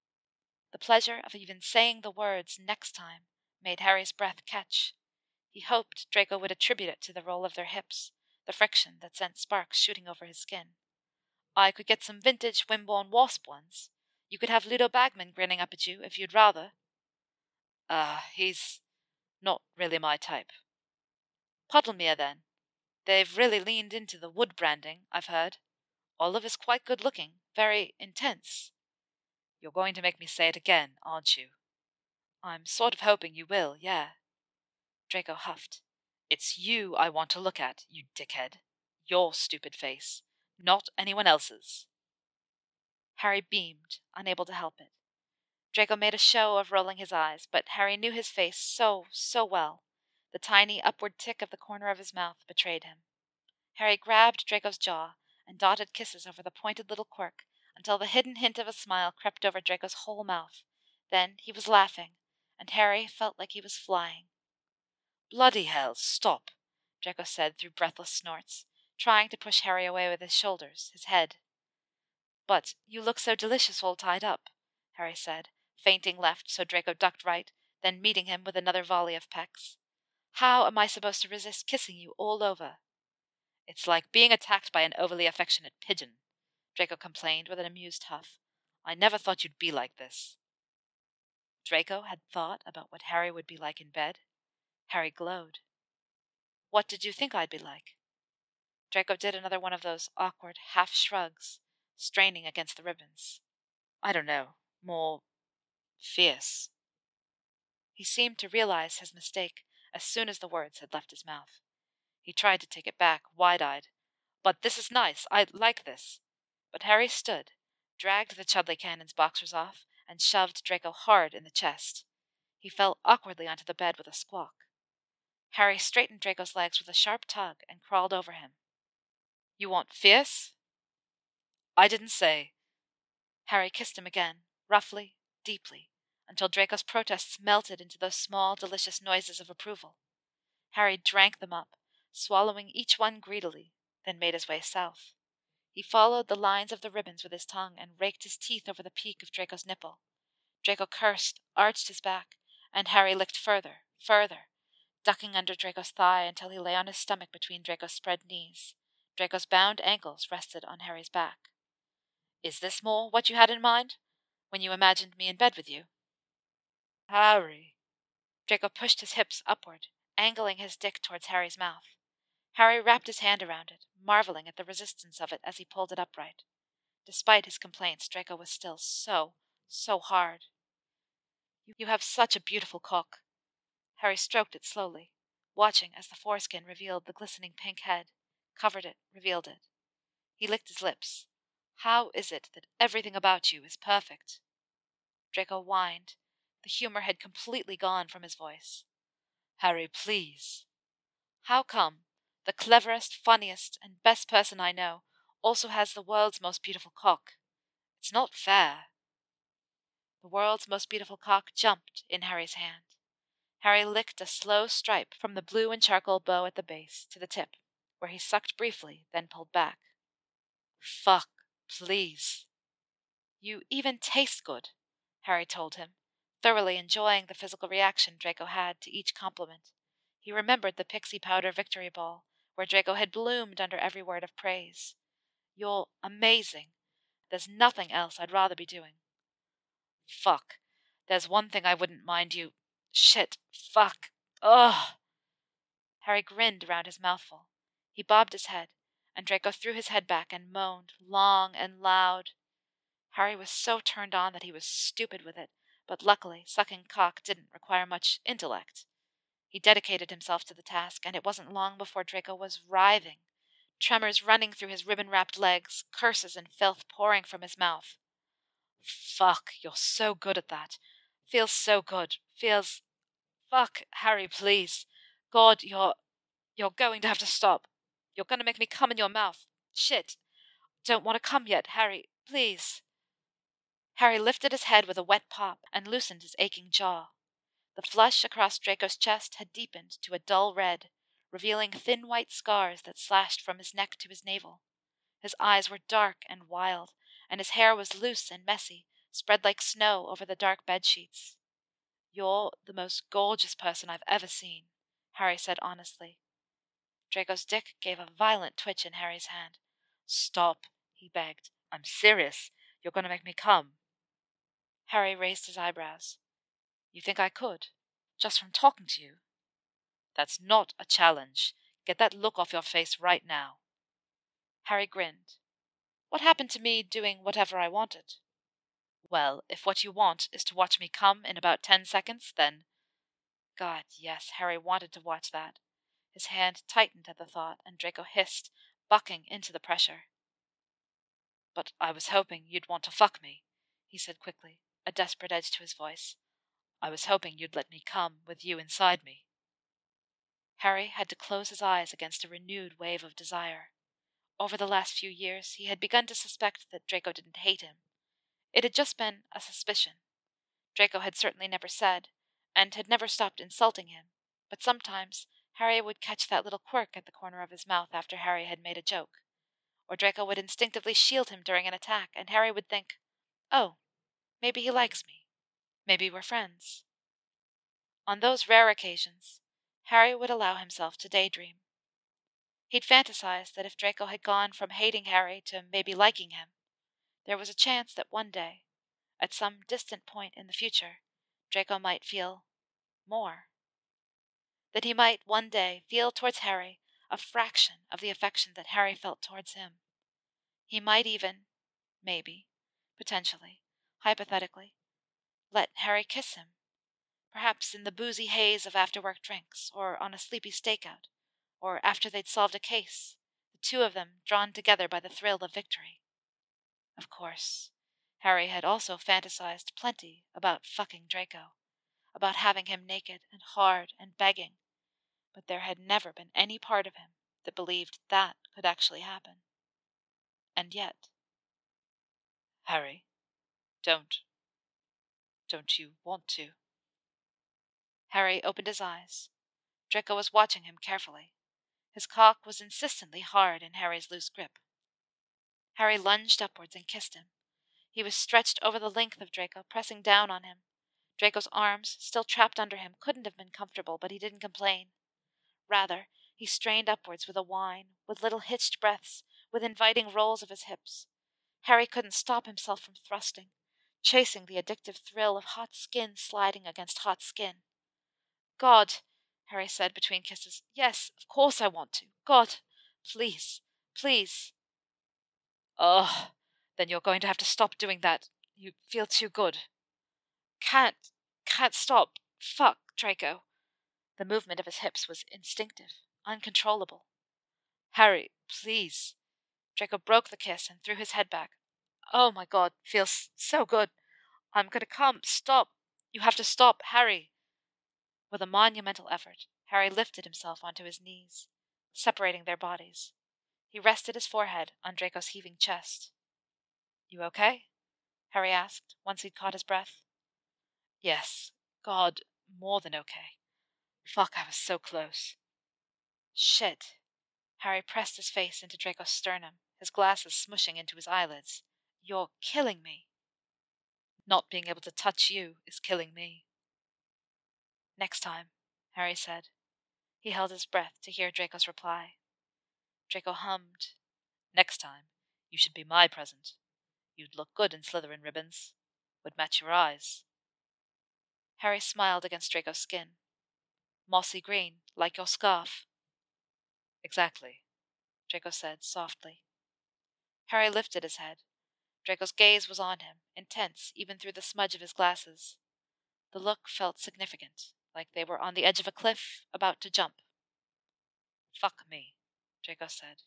The pleasure of even saying the words next time made Harry's breath catch. He hoped Draco would attribute it to the roll of their hips, the friction that sent sparks shooting over his skin. I could get some vintage Wimborne Wasp ones. You could have Ludo Bagman grinning up at you if you'd rather. Uh, he's not really my type. Puddlemere, then. They've really leaned into the wood branding, I've heard. Olive is quite good-looking, very intense. You're going to make me say it again, aren't you? I'm sort of hoping you will, yeah. Draco huffed. It's you I want to look at, you dickhead. Your stupid face, not anyone else's. Harry beamed, unable to help it. Draco made a show of rolling his eyes, but Harry knew his face so, so well. The tiny upward tick of the corner of his mouth betrayed him. Harry grabbed Draco's jaw and dotted kisses over the pointed little quirk until the hidden hint of a smile crept over Draco's whole mouth. Then he was laughing, and Harry felt like he was flying. Bloody hell, stop, Draco said through breathless snorts, trying to push Harry away with his shoulders, his head. But you look so delicious all tied up, Harry said, feinting left so Draco ducked right, then meeting him with another volley of pecks. How am I supposed to resist kissing you all over? It's like being attacked by an overly affectionate pigeon, Draco complained with an amused huff. I never thought you'd be like this. Draco had thought about what Harry would be like in bed. Harry glowed. What did you think I'd be like? Draco did another one of those awkward half shrugs, straining against the ribbons. I don't know, more fierce. He seemed to realize his mistake as soon as the words had left his mouth. He tried to take it back, wide-eyed. But this is nice. I like this. But Harry stood, dragged the Chudley Cannon's boxers off, and shoved Draco hard in the chest. He fell awkwardly onto the bed with a squawk. Harry straightened Draco's legs with a sharp tug and crawled over him. You want fierce? I didn't say. Harry kissed him again, roughly, deeply, until Draco's protests melted into those small, delicious noises of approval. Harry drank them up, swallowing each one greedily, then made his way south. He followed the lines of the ribbons with his tongue and raked his teeth over the peak of Draco's nipple. Draco cursed, arched his back, and Harry licked further, further, ducking under Draco's thigh until he lay on his stomach between Draco's spread knees. Draco's bound ankles rested on Harry's back. Is this more what you had in mind, when you imagined me in bed with you? Harry. Draco pushed his hips upward, angling his dick towards Harry's mouth. Harry wrapped his hand around it, marveling at the resistance of it as he pulled it upright. Despite his complaints, Draco was still so, so hard. You have such a beautiful cock. Harry stroked it slowly, watching as the foreskin revealed the glistening pink head, covered it, revealed it. He licked his lips. How is it that everything about you is perfect? Draco whined. The humor had completely gone from his voice. Harry, please. How come the cleverest, funniest, and best person I know also has the world's most beautiful cock? It's not fair. The world's most beautiful cock jumped in Harry's hand. Harry licked a slow stripe from the blue and charcoal bow at the base to the tip, where he sucked briefly, then pulled back. Fuck, please. You even taste good, Harry told him, thoroughly enjoying the physical reaction Draco had to each compliment. He remembered the Pixie Powder Victory Ball, where Draco had bloomed under every word of praise. You're amazing. There's nothing else I'd rather be doing. Fuck. There's one thing I wouldn't mind you. Shit. Fuck. Ugh. Harry grinned around his mouthful. He bobbed his head, and Draco threw his head back and moaned, long and loud. Harry was so turned on that he was stupid with it, but luckily sucking cock didn't require much intellect. He dedicated himself to the task, and it wasn't long before Draco was writhing, tremors running through his ribbon-wrapped legs, curses and filth pouring from his mouth. Fuck, you're so good at that. Feels so good. Feels... Fuck, Harry, please. God, you're... You're going to have to stop. You're going to make me come in your mouth. Shit. Don't want to come yet, Harry. Please. Harry lifted his head with a wet pop and loosened his aching jaw. The flush across Draco's chest had deepened to a dull red, revealing thin white scars that slashed from his neck to his navel. His eyes were dark and wild, and his hair was loose and messy, spread like snow over the dark bed-sheets. You're the most gorgeous person I've ever seen, Harry said honestly. Draco's dick gave a violent twitch in Harry's hand. Stop, he begged. I'm serious. You're going to make me come. Harry raised his eyebrows. You think I could? Just from talking to you. That's not a challenge. Get that look off your face right now. Harry grinned. What happened to me doing whatever I wanted? Well, if what you want is to watch me come in about ten seconds, then... God, yes, Harry wanted to watch that. His hand tightened at the thought, and Draco hissed, bucking into the pressure. But I was hoping you'd want to fuck me, he said quickly, a desperate edge to his voice. I was hoping you'd let me come with you inside me. Harry had to close his eyes against a renewed wave of desire. Over the last few years, he had begun to suspect that Draco didn't hate him. It had just been a suspicion. Draco had certainly never said, and had never stopped insulting him, but sometimes Harry would catch that little quirk at the corner of his mouth after Harry had made a joke. Or Draco would instinctively shield him during an attack, and Harry would think, oh, maybe he likes me. Maybe we're friends. On those rare occasions, Harry would allow himself to daydream. He'd fantasized that if Draco had gone from hating Harry to maybe liking him, there was a chance that one day, at some distant point in the future, Draco might feel more. That he might one day feel towards Harry a fraction of the affection that Harry felt towards him. He might even, maybe, potentially, hypothetically, let Harry kiss him, perhaps in the boozy haze of after-work drinks, or on a sleepy stakeout, or after they'd solved a case, the two of them drawn together by the thrill of victory. Of course, Harry had also fantasized plenty about fucking Draco, about having him naked and hard and begging, but there had never been any part of him that believed that could actually happen. And yet... Harry, don't... don't you want to? Harry opened his eyes. Draco was watching him carefully. His cock was insistently hard in Harry's loose grip. Harry lunged upwards and kissed him. He was stretched over the length of Draco, pressing down on him. Draco's arms, still trapped under him, couldn't have been comfortable, but he didn't complain. Rather, he strained upwards with a whine, with little hitched breaths, with inviting rolls of his hips. Harry couldn't stop himself from thrusting, chasing the addictive thrill of hot skin sliding against hot skin. God, Harry said between kisses, yes, of course I want to. God, please, please. Oh, then you're going to have to stop doing that. You feel too good. Can't, can't stop. Fuck, Draco. The movement of his hips was instinctive, uncontrollable. Harry, please. Draco broke the kiss and threw his head back. Oh my God, feels so good. I'm gonna come. Stop. You have to stop, Harry. With a monumental effort, Harry lifted himself onto his knees, separating their bodies. He rested his forehead on Draco's heaving chest. You okay? Harry asked, once he'd caught his breath. Yes. God, more than okay. Fuck, I was so close. Shit. Harry pressed his face into Draco's sternum, his glasses smushing into his eyelids. You're killing me. Not being able to touch you is killing me. Next time, Harry said. He held his breath to hear Draco's reply. Draco hummed. Next time, you should be my present. You'd look good in Slytherin ribbons. Would match your eyes. Harry smiled against Draco's skin. Mossy green, like your scarf. Exactly, Draco said softly. Harry lifted his head. Draco's gaze was on him, intense even through the smudge of his glasses. The look felt significant, like they were on the edge of a cliff, about to jump. Fuck me, Draco said.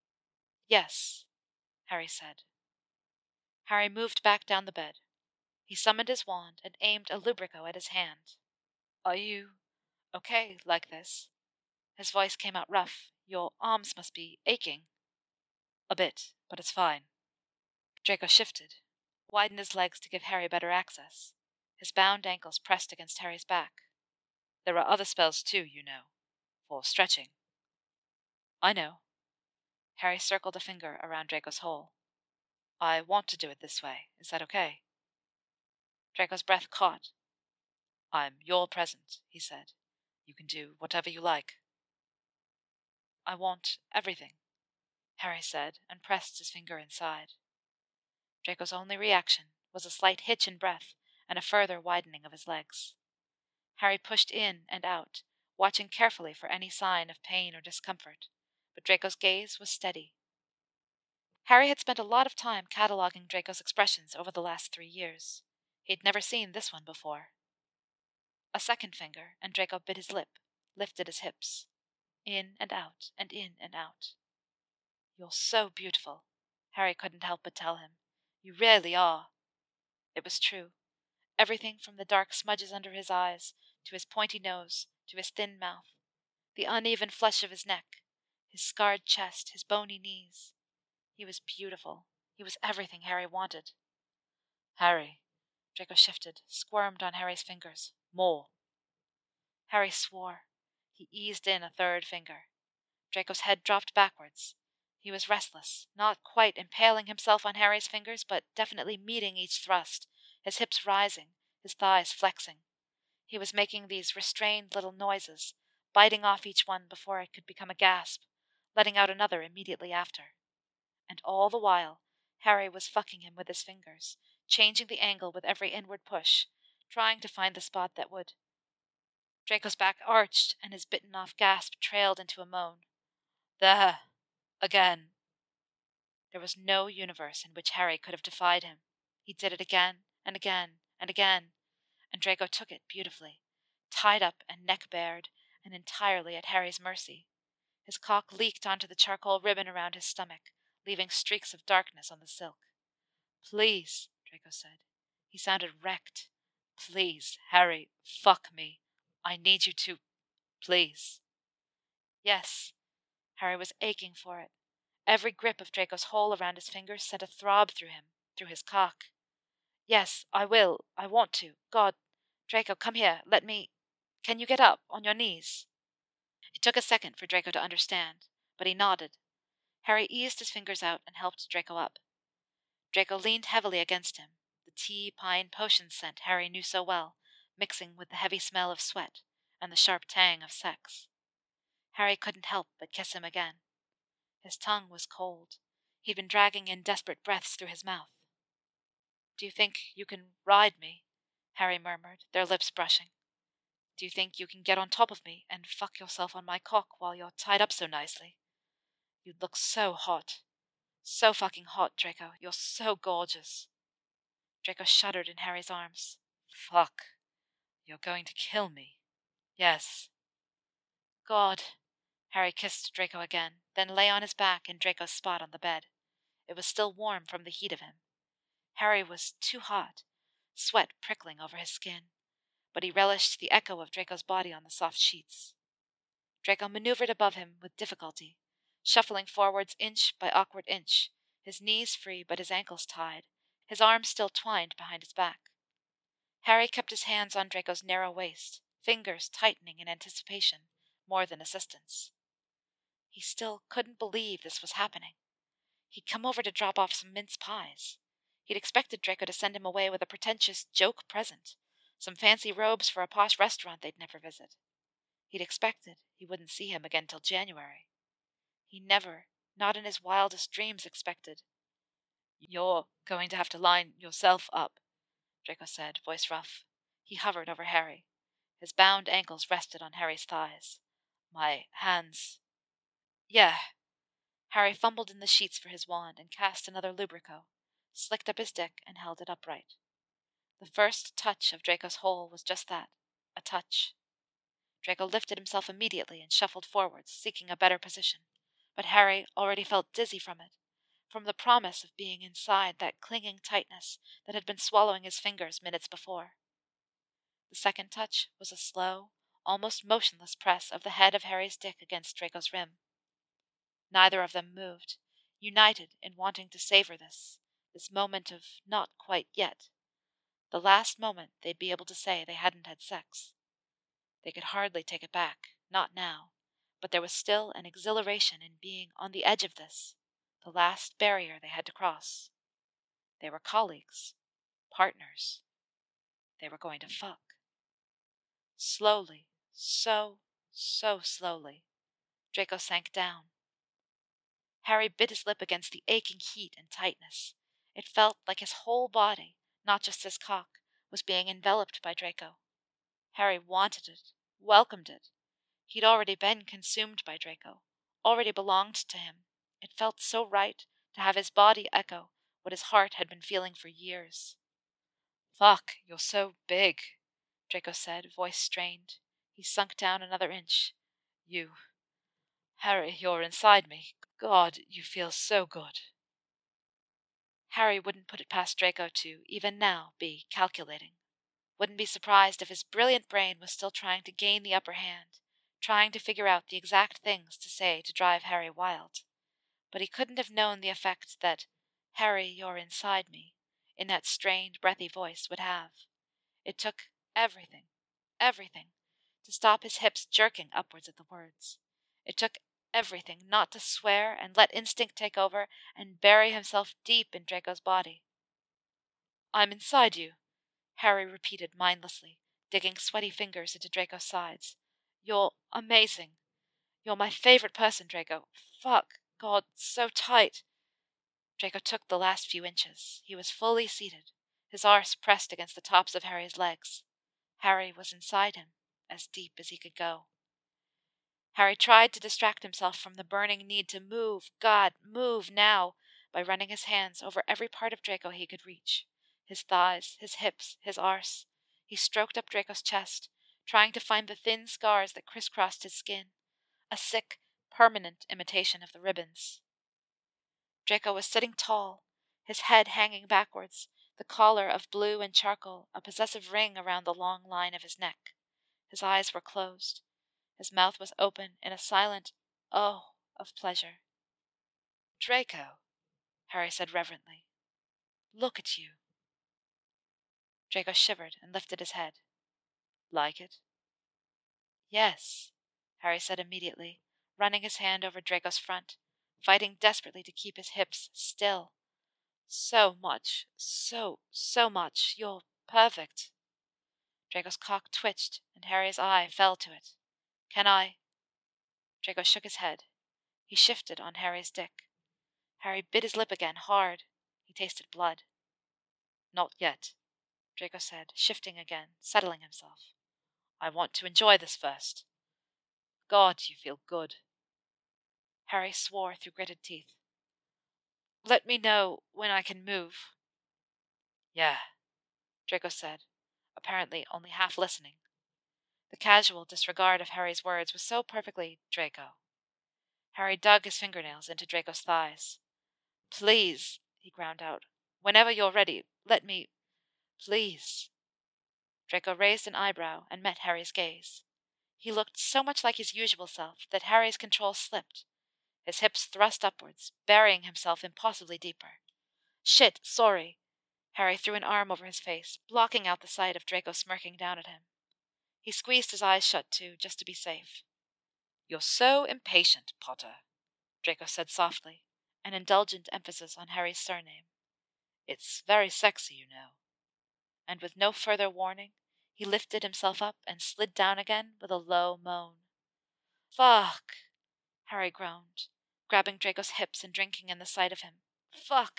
Yes, Harry said. Harry moved back down the bed. He summoned his wand and aimed a lubrico at his hand. Are you okay like this? His voice came out rough. Your arms must be aching. A bit, but it's fine. Draco shifted, widened his legs to give Harry better access. His bound ankles pressed against Harry's back. There are other spells too, you know, for stretching. I know. Harry circled a finger around Draco's hole. I want to do it this way. Is that okay? Draco's breath caught. I'm your present, he said. You can do whatever you like. I want everything, Harry said, and pressed his finger inside. Draco's only reaction was a slight hitch in breath and a further widening of his legs. Harry pushed in and out, watching carefully for any sign of pain or discomfort, but Draco's gaze was steady. Harry had spent a lot of time cataloging Draco's expressions over the last three years. He'd never seen this one before. A second finger, and Draco bit his lip, lifted his hips. In and out, and in and out. "You're so beautiful," Harry couldn't help but tell him. "You really are." It was true. Everything from the dark smudges under his eyes, to his pointy nose, to his thin mouth, the uneven flesh of his neck, his scarred chest, his bony knees. He was beautiful. He was everything Harry wanted. "Harry." Draco shifted, squirmed on Harry's fingers. "More." Harry swore. He eased in a third finger. Draco's head dropped backwards. He was restless, not quite impaling himself on Harry's fingers, but definitely meeting each thrust, his hips rising, his thighs flexing. He was making these restrained little noises, biting off each one before it could become a gasp, letting out another immediately after. And all the while, Harry was fucking him with his fingers, changing the angle with every inward push, trying to find the spot that would. Draco's back arched, and his bitten-off gasp trailed into a moan. "There! Again!" There was no universe in which Harry could have defied him. He did it again, and again, and again, and Draco took it beautifully, tied up and neck bared, and entirely at Harry's mercy. His cock leaked onto the charcoal ribbon around his stomach, leaving streaks of darkness on the silk. "Please," Draco said. He sounded wrecked. "Please, Harry, fuck me. I need you to... please." Yes. Harry was aching for it. Every grip of Draco's hole around his fingers sent a throb through him, through his cock. "Yes, I will. I want to. God. Draco, come here. Let me... Can you get up, on your knees?" It took a second for Draco to understand, but he nodded. Harry eased his fingers out and helped Draco up. Draco leaned heavily against him, the tea pine potion scent Harry knew so well, mixing with the heavy smell of sweat and the sharp tang of sex. Harry couldn't help but kiss him again. His tongue was cold. He'd been dragging in desperate breaths through his mouth. "Do you think you can ride me?" Harry murmured, their lips brushing. "Do you think you can get on top of me and fuck yourself on my cock while you're tied up so nicely? You'd look so hot. So fucking hot, Draco. You're so gorgeous." Draco shuddered in Harry's arms. "Fuck. You're going to kill me." "Yes." "God." Harry kissed Draco again, then lay on his back in Draco's spot on the bed. It was still warm from the heat of him. Harry was too hot, sweat prickling over his skin, but he relished the echo of Draco's body on the soft sheets. Draco maneuvered above him with difficulty, shuffling forwards inch by awkward inch, his knees free but his ankles tied, his arms still twined behind his back. Harry kept his hands on Draco's narrow waist, fingers tightening in anticipation, more than assistance. He still couldn't believe this was happening. He'd come over to drop off some mince pies. He'd expected Draco to send him away with a pretentious joke present, some fancy robes for a posh restaurant they'd never visit. He'd expected he wouldn't see him again till January. He never, not in his wildest dreams, expected. "You're going to have to line yourself up," Draco said, voice rough. He hovered over Harry. His bound ankles rested on Harry's thighs. "My hands..." "Yeah." Harry fumbled in the sheets for his wand and cast another lubrico, slicked up his dick and held it upright. The first touch of Draco's hole was just that, a touch. Draco lifted himself immediately and shuffled forwards, seeking a better position, but Harry already felt dizzy from it, from the promise of being inside that clinging tightness that had been swallowing his fingers minutes before. The second touch was a slow, almost motionless press of the head of Harry's dick against Draco's rim. Neither of them moved, united in wanting to savor this, this moment of not quite yet, the last moment they'd be able to say they hadn't had sex. They could hardly take it back, not now, but there was still an exhilaration in being on the edge of this, the last barrier they had to cross. They were colleagues, partners. They were going to fuck. Slowly, so, so slowly, Draco sank down. Harry bit his lip against the aching heat and tightness. It felt like his whole body, not just his cock, was being enveloped by Draco. Harry wanted it, welcomed it. He'd already been consumed by Draco, already belonged to him. It felt so right to have his body echo what his heart had been feeling for years. Fuck, you're so big, Draco said, voice strained. He sunk down another inch. You. Harry, you're inside me. God, you feel so good. Harry wouldn't put it past Draco to, even now, be calculating. Wouldn't be surprised if his brilliant brain was still trying to gain the upper hand, trying to figure out the exact things to say to drive Harry wild. But he couldn't have known the effect that, Harry, you're inside me, in that strained, breathy voice would have. It took everything, everything, to stop his hips jerking upwards at the words. It took everything not to swear and let instinct take over and bury himself deep in Draco's body. I'm inside you, Harry repeated mindlessly, digging sweaty fingers into Draco's sides. You're amazing. You're my favorite person, Draco. Fuck, God, so tight. Draco took the last few inches. He was fully seated, his arse pressed against the tops of Harry's legs. Harry was inside him, as deep as he could go. Harry tried to distract himself from the burning need to move, God, move now, by running his hands over every part of Draco he could reach. His thighs, his hips, his arse. He stroked up Draco's chest, trying to find the thin scars that crisscrossed his skin, a sick, permanent imitation of the ribbons. Draco was sitting tall, his head hanging backwards, the collar of blue and charcoal a possessive ring around the long line of his neck. His eyes were closed. His mouth was open in a silent oh of pleasure. Draco, Harry said reverently, look at you. Draco shivered and lifted his head. Like it? Yes, Harry said immediately, running his hand over Draco's front, fighting desperately to keep his hips still. So much, so, so much. You're perfect. Draco's cock twitched, and Harry's eye fell to it. Can I? Draco shook his head. He shifted on Harry's dick. Harry bit his lip again, hard. He tasted blood. Not yet, Draco said, shifting again, settling himself. I want to enjoy this first. God, you feel good. Harry swore through gritted teeth. Let me know when I can move. Yeah, Draco said, apparently only half listening. The casual disregard of Harry's words was so perfectly Draco. Harry dug his fingernails into Draco's thighs. Please, he ground out. Whenever you're ready, let me... Please. Draco raised an eyebrow and met Harry's gaze. He looked so much like his usual self that Harry's control slipped. His hips thrust upwards, burying himself impossibly deeper. Shit, sorry. Harry threw an arm over his face, blocking out the sight of Draco smirking down at him. He squeezed his eyes shut too, just to be safe. You're so impatient, Potter, Draco said softly, an indulgent emphasis on Harry's surname. It's very sexy, you know. And with no further warning, he lifted himself up and slid down again with a low moan. Fuck, Harry groaned, grabbing Draco's hips and drinking in the sight of him. Fuck.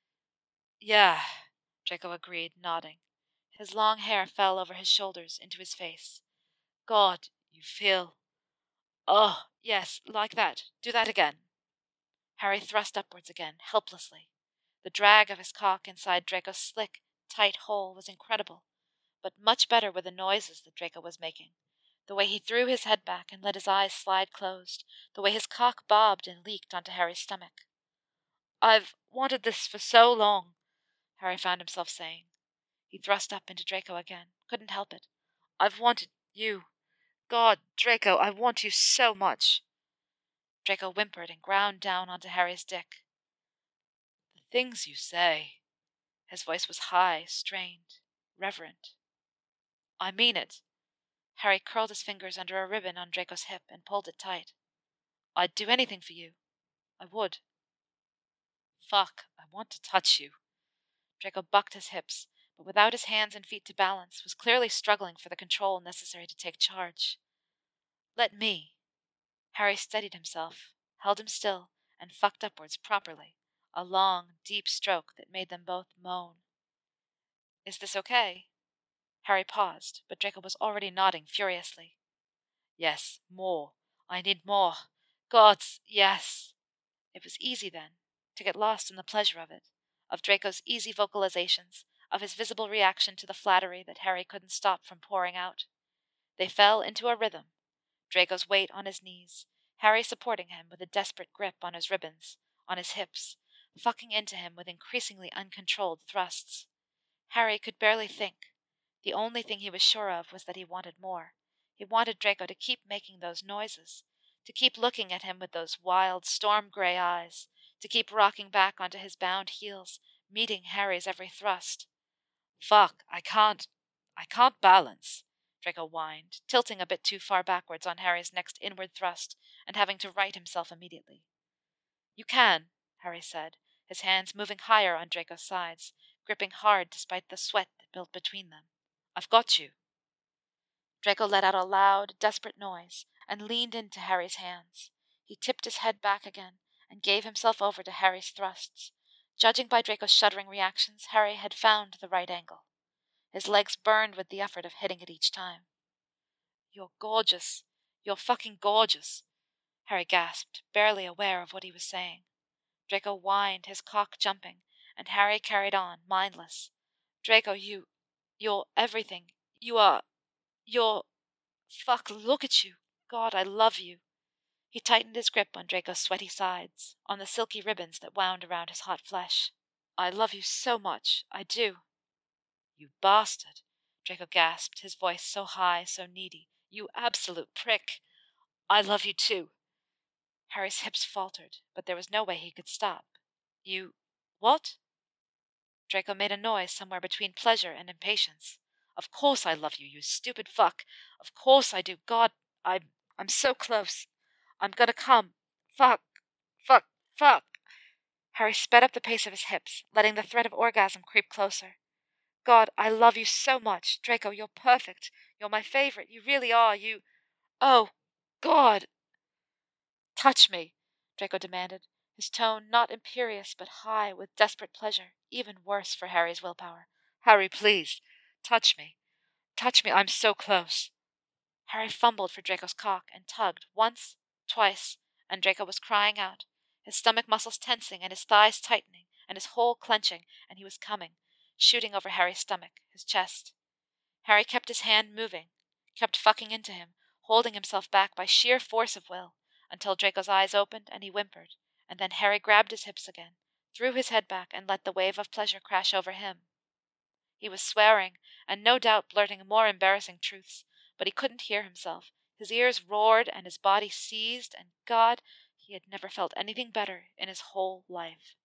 Yeah, Draco agreed, nodding. His long hair fell over his shoulders into his face. God, you feel... Oh, yes, like that. Do that again. Harry thrust upwards again, helplessly. The drag of his cock inside Draco's slick, tight hole was incredible, but much better were the noises that Draco was making. The way he threw his head back and let his eyes slide closed, the way his cock bobbed and leaked onto Harry's stomach. I've wanted this for so long, Harry found himself saying. He thrust up into Draco again, couldn't help it. I've wanted you. God, Draco, I want you so much. Draco whimpered and ground down onto Harry's dick. The things you say. His voice was high, strained, reverent. I mean it. Harry curled his fingers under a ribbon on Draco's hip and pulled it tight. I'd do anything for you. I would. Fuck, I want to touch you. Draco bucked his hips, but without his hands and feet to balance, was clearly struggling for the control necessary to take charge. Let me. Harry steadied himself, held him still, and fucked upwards properly, a long, deep stroke that made them both moan. Is this okay? Harry paused, but Draco was already nodding furiously. Yes, more. I need more. Gods, yes. It was easy then, to get lost in the pleasure of it, of Draco's easy vocalizations, of his visible reaction to the flattery that Harry couldn't stop from pouring out. They fell into a rhythm, Draco's weight on his knees, Harry supporting him with a desperate grip on his ribbons, on his hips, fucking into him with increasingly uncontrolled thrusts. Harry could barely think. The only thing he was sure of was that he wanted more. He wanted Draco to keep making those noises, to keep looking at him with those wild, storm-gray eyes, to keep rocking back onto his bound heels, meeting Harry's every thrust. Fuck, I can't, I can't balance, Draco whined, tilting a bit too far backwards on Harry's next inward thrust, and having to right himself immediately. You can, Harry said, his hands moving higher on Draco's sides, gripping hard despite the sweat that built between them. I've got you. Draco let out a loud, desperate noise and leaned into Harry's hands. He tipped his head back again and gave himself over to Harry's thrusts. Judging by Draco's shuddering reactions, Harry had found the right angle. His legs burned with the effort of hitting it each time. You're gorgeous. You're fucking gorgeous, Harry gasped, barely aware of what he was saying. Draco whined, his cock jumping, and Harry carried on, mindless. Draco, you... you're everything. You are... you're... Fuck, look at you. God, I love you. He tightened his grip on Draco's sweaty sides, on the silky ribbons that wound around his hot flesh. I love you so much. I do. You bastard, Draco gasped, his voice so high, so needy. You absolute prick. I love you too. Harry's hips faltered, but there was no way he could stop. You... what? Draco made a noise somewhere between pleasure and impatience. Of course I love you, you stupid fuck. Of course I do. God, I'm... I'm so close. I'm gonna come. Fuck. Fuck. Fuck. Harry sped up the pace of his hips, letting the threat of orgasm creep closer. God, I love you so much. Draco, you're perfect. You're my favorite. You really are. You... Oh, God. Touch me, Draco demanded, his tone not imperious but high with desperate pleasure, even worse for Harry's willpower. Harry, please. Touch me. Touch me. I'm so close. Harry fumbled for Draco's cock and tugged once, twice, and Draco was crying out, his stomach muscles tensing and his thighs tightening and his whole clenching, and he was coming, shooting over Harry's stomach, his chest. Harry kept his hand moving, kept fucking into him, holding himself back by sheer force of will, until Draco's eyes opened and he whimpered, and then Harry grabbed his hips again, threw his head back, and let the wave of pleasure crash over him. He was swearing, and no doubt blurting more embarrassing truths, but he couldn't hear himself. His ears roared and his body seized, and God, he had never felt anything better in his whole life.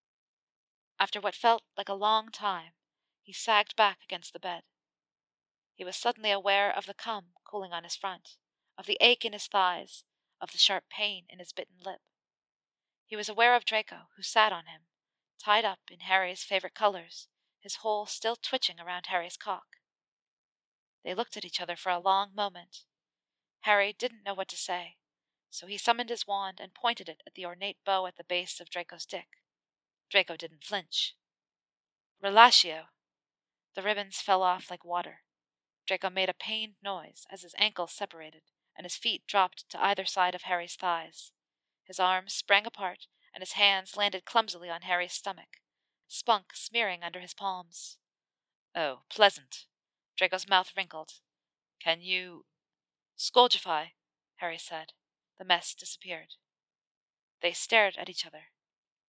After what felt like a long time, he sagged back against the bed. He was suddenly aware of the cum cooling on his front, of the ache in his thighs, of the sharp pain in his bitten lip. He was aware of Draco, who sat on him, tied up in Harry's favorite colors, his hole still twitching around Harry's cock. They looked at each other for a long moment. Harry didn't know what to say, so he summoned his wand and pointed it at the ornate bow at the base of Draco's dick. Draco didn't flinch. Relatio! The ribbons fell off like water. Draco made a pained noise as his ankles separated, and his feet dropped to either side of Harry's thighs. His arms sprang apart, and his hands landed clumsily on Harry's stomach, spunk smearing under his palms. Oh, pleasant. Draco's mouth wrinkled. Can you... Scourgify, Harry said. The mess disappeared. They stared at each other.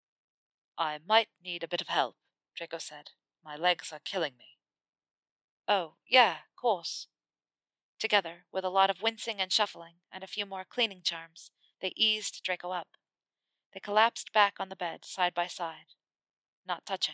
I might need a bit of help, Draco said. My legs are killing me. Oh, yeah, course. Together, with a lot of wincing and shuffling, and a few more cleaning charms, they eased Draco up. They collapsed back on the bed, side by side, not touching.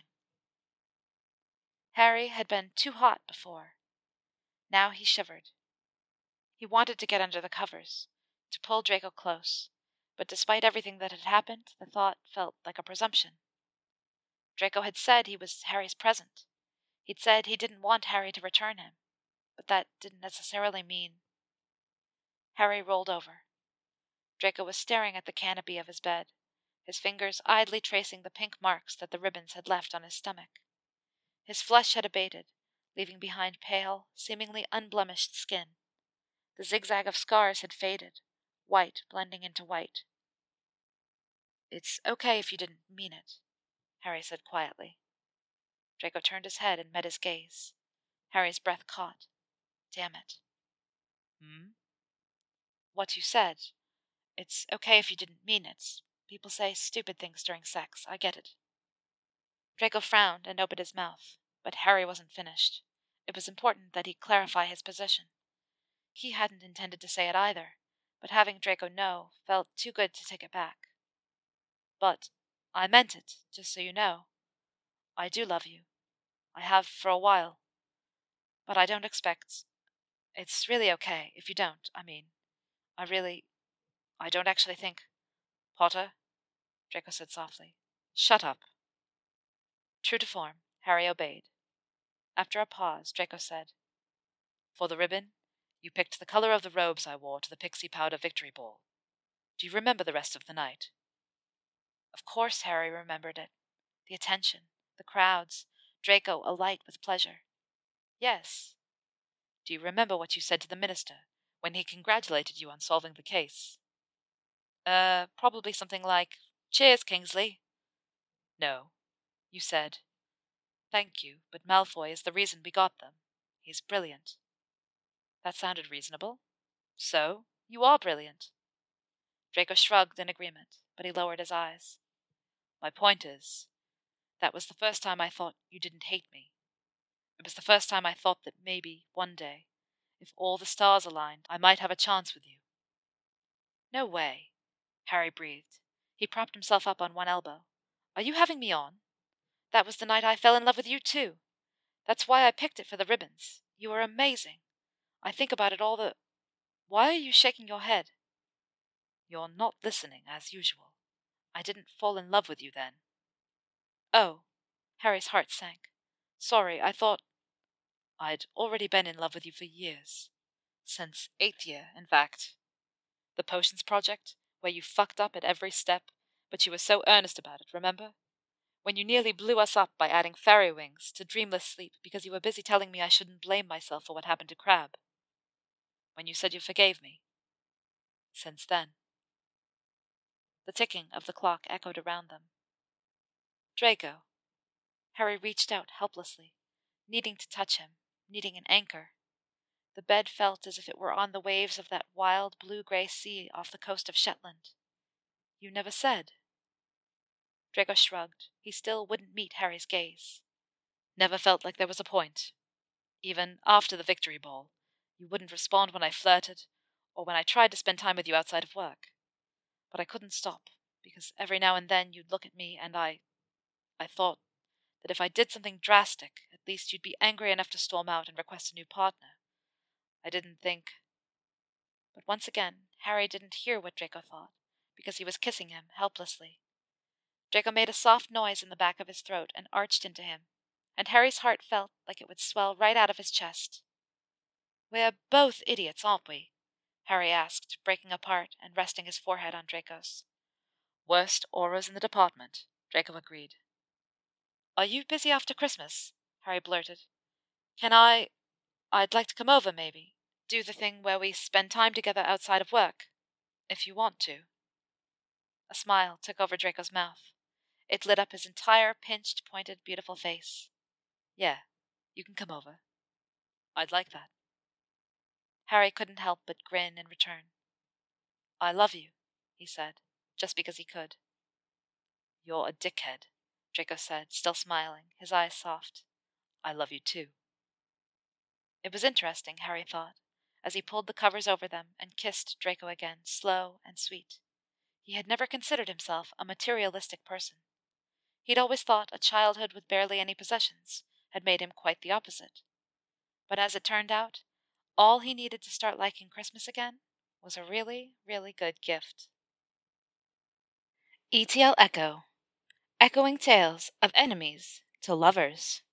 Harry had been too hot before. Now he shivered. He wanted to get under the covers, to pull Draco close, but despite everything that had happened, the thought felt like a presumption. Draco had said he was Harry's present. He'd said he didn't want Harry to return him, but that didn't necessarily mean... Harry rolled over. Draco was staring at the canopy of his bed, his fingers idly tracing the pink marks that the ribbons had left on his stomach. His flush had abated, leaving behind pale, seemingly unblemished skin. The zigzag of scars had faded, white blending into white. It's okay if you didn't mean it, Harry said quietly. Draco turned his head and met his gaze. Harry's breath caught. Damn it. Hmm? What you said. It's okay if you didn't mean it. People say stupid things during sex. I get it. Draco frowned and opened his mouth, but Harry wasn't finished. It was important that he clarify his position. He hadn't intended to say it either, but having Draco know felt too good to take it back. But I meant it, just so you know. I do love you. I have for a while. But I don't expect... It's really okay if you don't, I mean. I really... I don't actually think... Potter? Draco said softly. Shut up. True to form, Harry obeyed. After a pause, Draco said, For the ribbon, you picked the color of the robes I wore to the Pixie Powder Victory Ball. Do you remember the rest of the night? Of course Harry remembered it. The attention, the crowds, Draco alight with pleasure. Yes. Do you remember what you said to the minister when he congratulated you on solving the case? Uh, probably something like, Cheers, Kingsley. No. You said, Thank you, but Malfoy is the reason we got them. He's brilliant. That sounded reasonable. So, you are brilliant. Draco shrugged in agreement, but he lowered his eyes. My point is, that was the first time I thought you didn't hate me. It was the first time I thought that maybe, one day, if all the stars aligned, I might have a chance with you. No way, Harry breathed. He propped himself up on one elbow. Are you having me on? That was the night I fell in love with you, too. That's why I picked it for the ribbons. You were amazing. I think about it all the... Why are you shaking your head? You're not listening, as usual. I didn't fall in love with you then. Oh, Harry's heart sank. Sorry, I thought... I'd already been in love with you for years. Since eighth year, in fact. The potions project, where you fucked up at every step, but you were so earnest about it, remember? When you nearly blew us up by adding fairy wings to dreamless sleep because you were busy telling me I shouldn't blame myself for what happened to Crabbe. When you said you forgave me. Since then. The ticking of the clock echoed around them. Draco. Harry reached out helplessly, needing to touch him, needing an anchor. The bed felt as if it were on the waves of that wild blue-gray sea off the coast of Shetland. You never said. Draco shrugged. He still wouldn't meet Harry's gaze. Never felt like there was a point. Even after the victory ball, you wouldn't respond when I flirted, or when I tried to spend time with you outside of work. But I couldn't stop, because every now and then you'd look at me and I... I thought that if I did something drastic, at least you'd be angry enough to storm out and request a new partner. I didn't think... But once again, Harry didn't hear what Draco thought, because he was kissing him helplessly. Draco made a soft noise in the back of his throat and arched into him, and Harry's heart felt like it would swell right out of his chest. We're both idiots, aren't we? Harry asked, breaking apart and resting his forehead on Draco's. Worst auras in the department, Draco agreed. Are you busy after Christmas? Harry blurted. Can I... I'd like to come over, maybe. Do the thing where we spend time together outside of work. If you want to. A smile took over Draco's mouth. It lit up his entire pinched, pointed, beautiful face. Yeah, you can come over. I'd like that. Harry couldn't help but grin in return. I love you, he said, just because he could. You're a dickhead, Draco said, still smiling, his eyes soft. I love you too. It was interesting, Harry thought, as he pulled the covers over them and kissed Draco again, slow and sweet. He had never considered himself a materialistic person. He'd always thought a childhood with barely any possessions had made him quite the opposite. But as it turned out, all he needed to start liking Christmas again was a really, really good gift. E T L Echo. Echoing tales of enemies to lovers.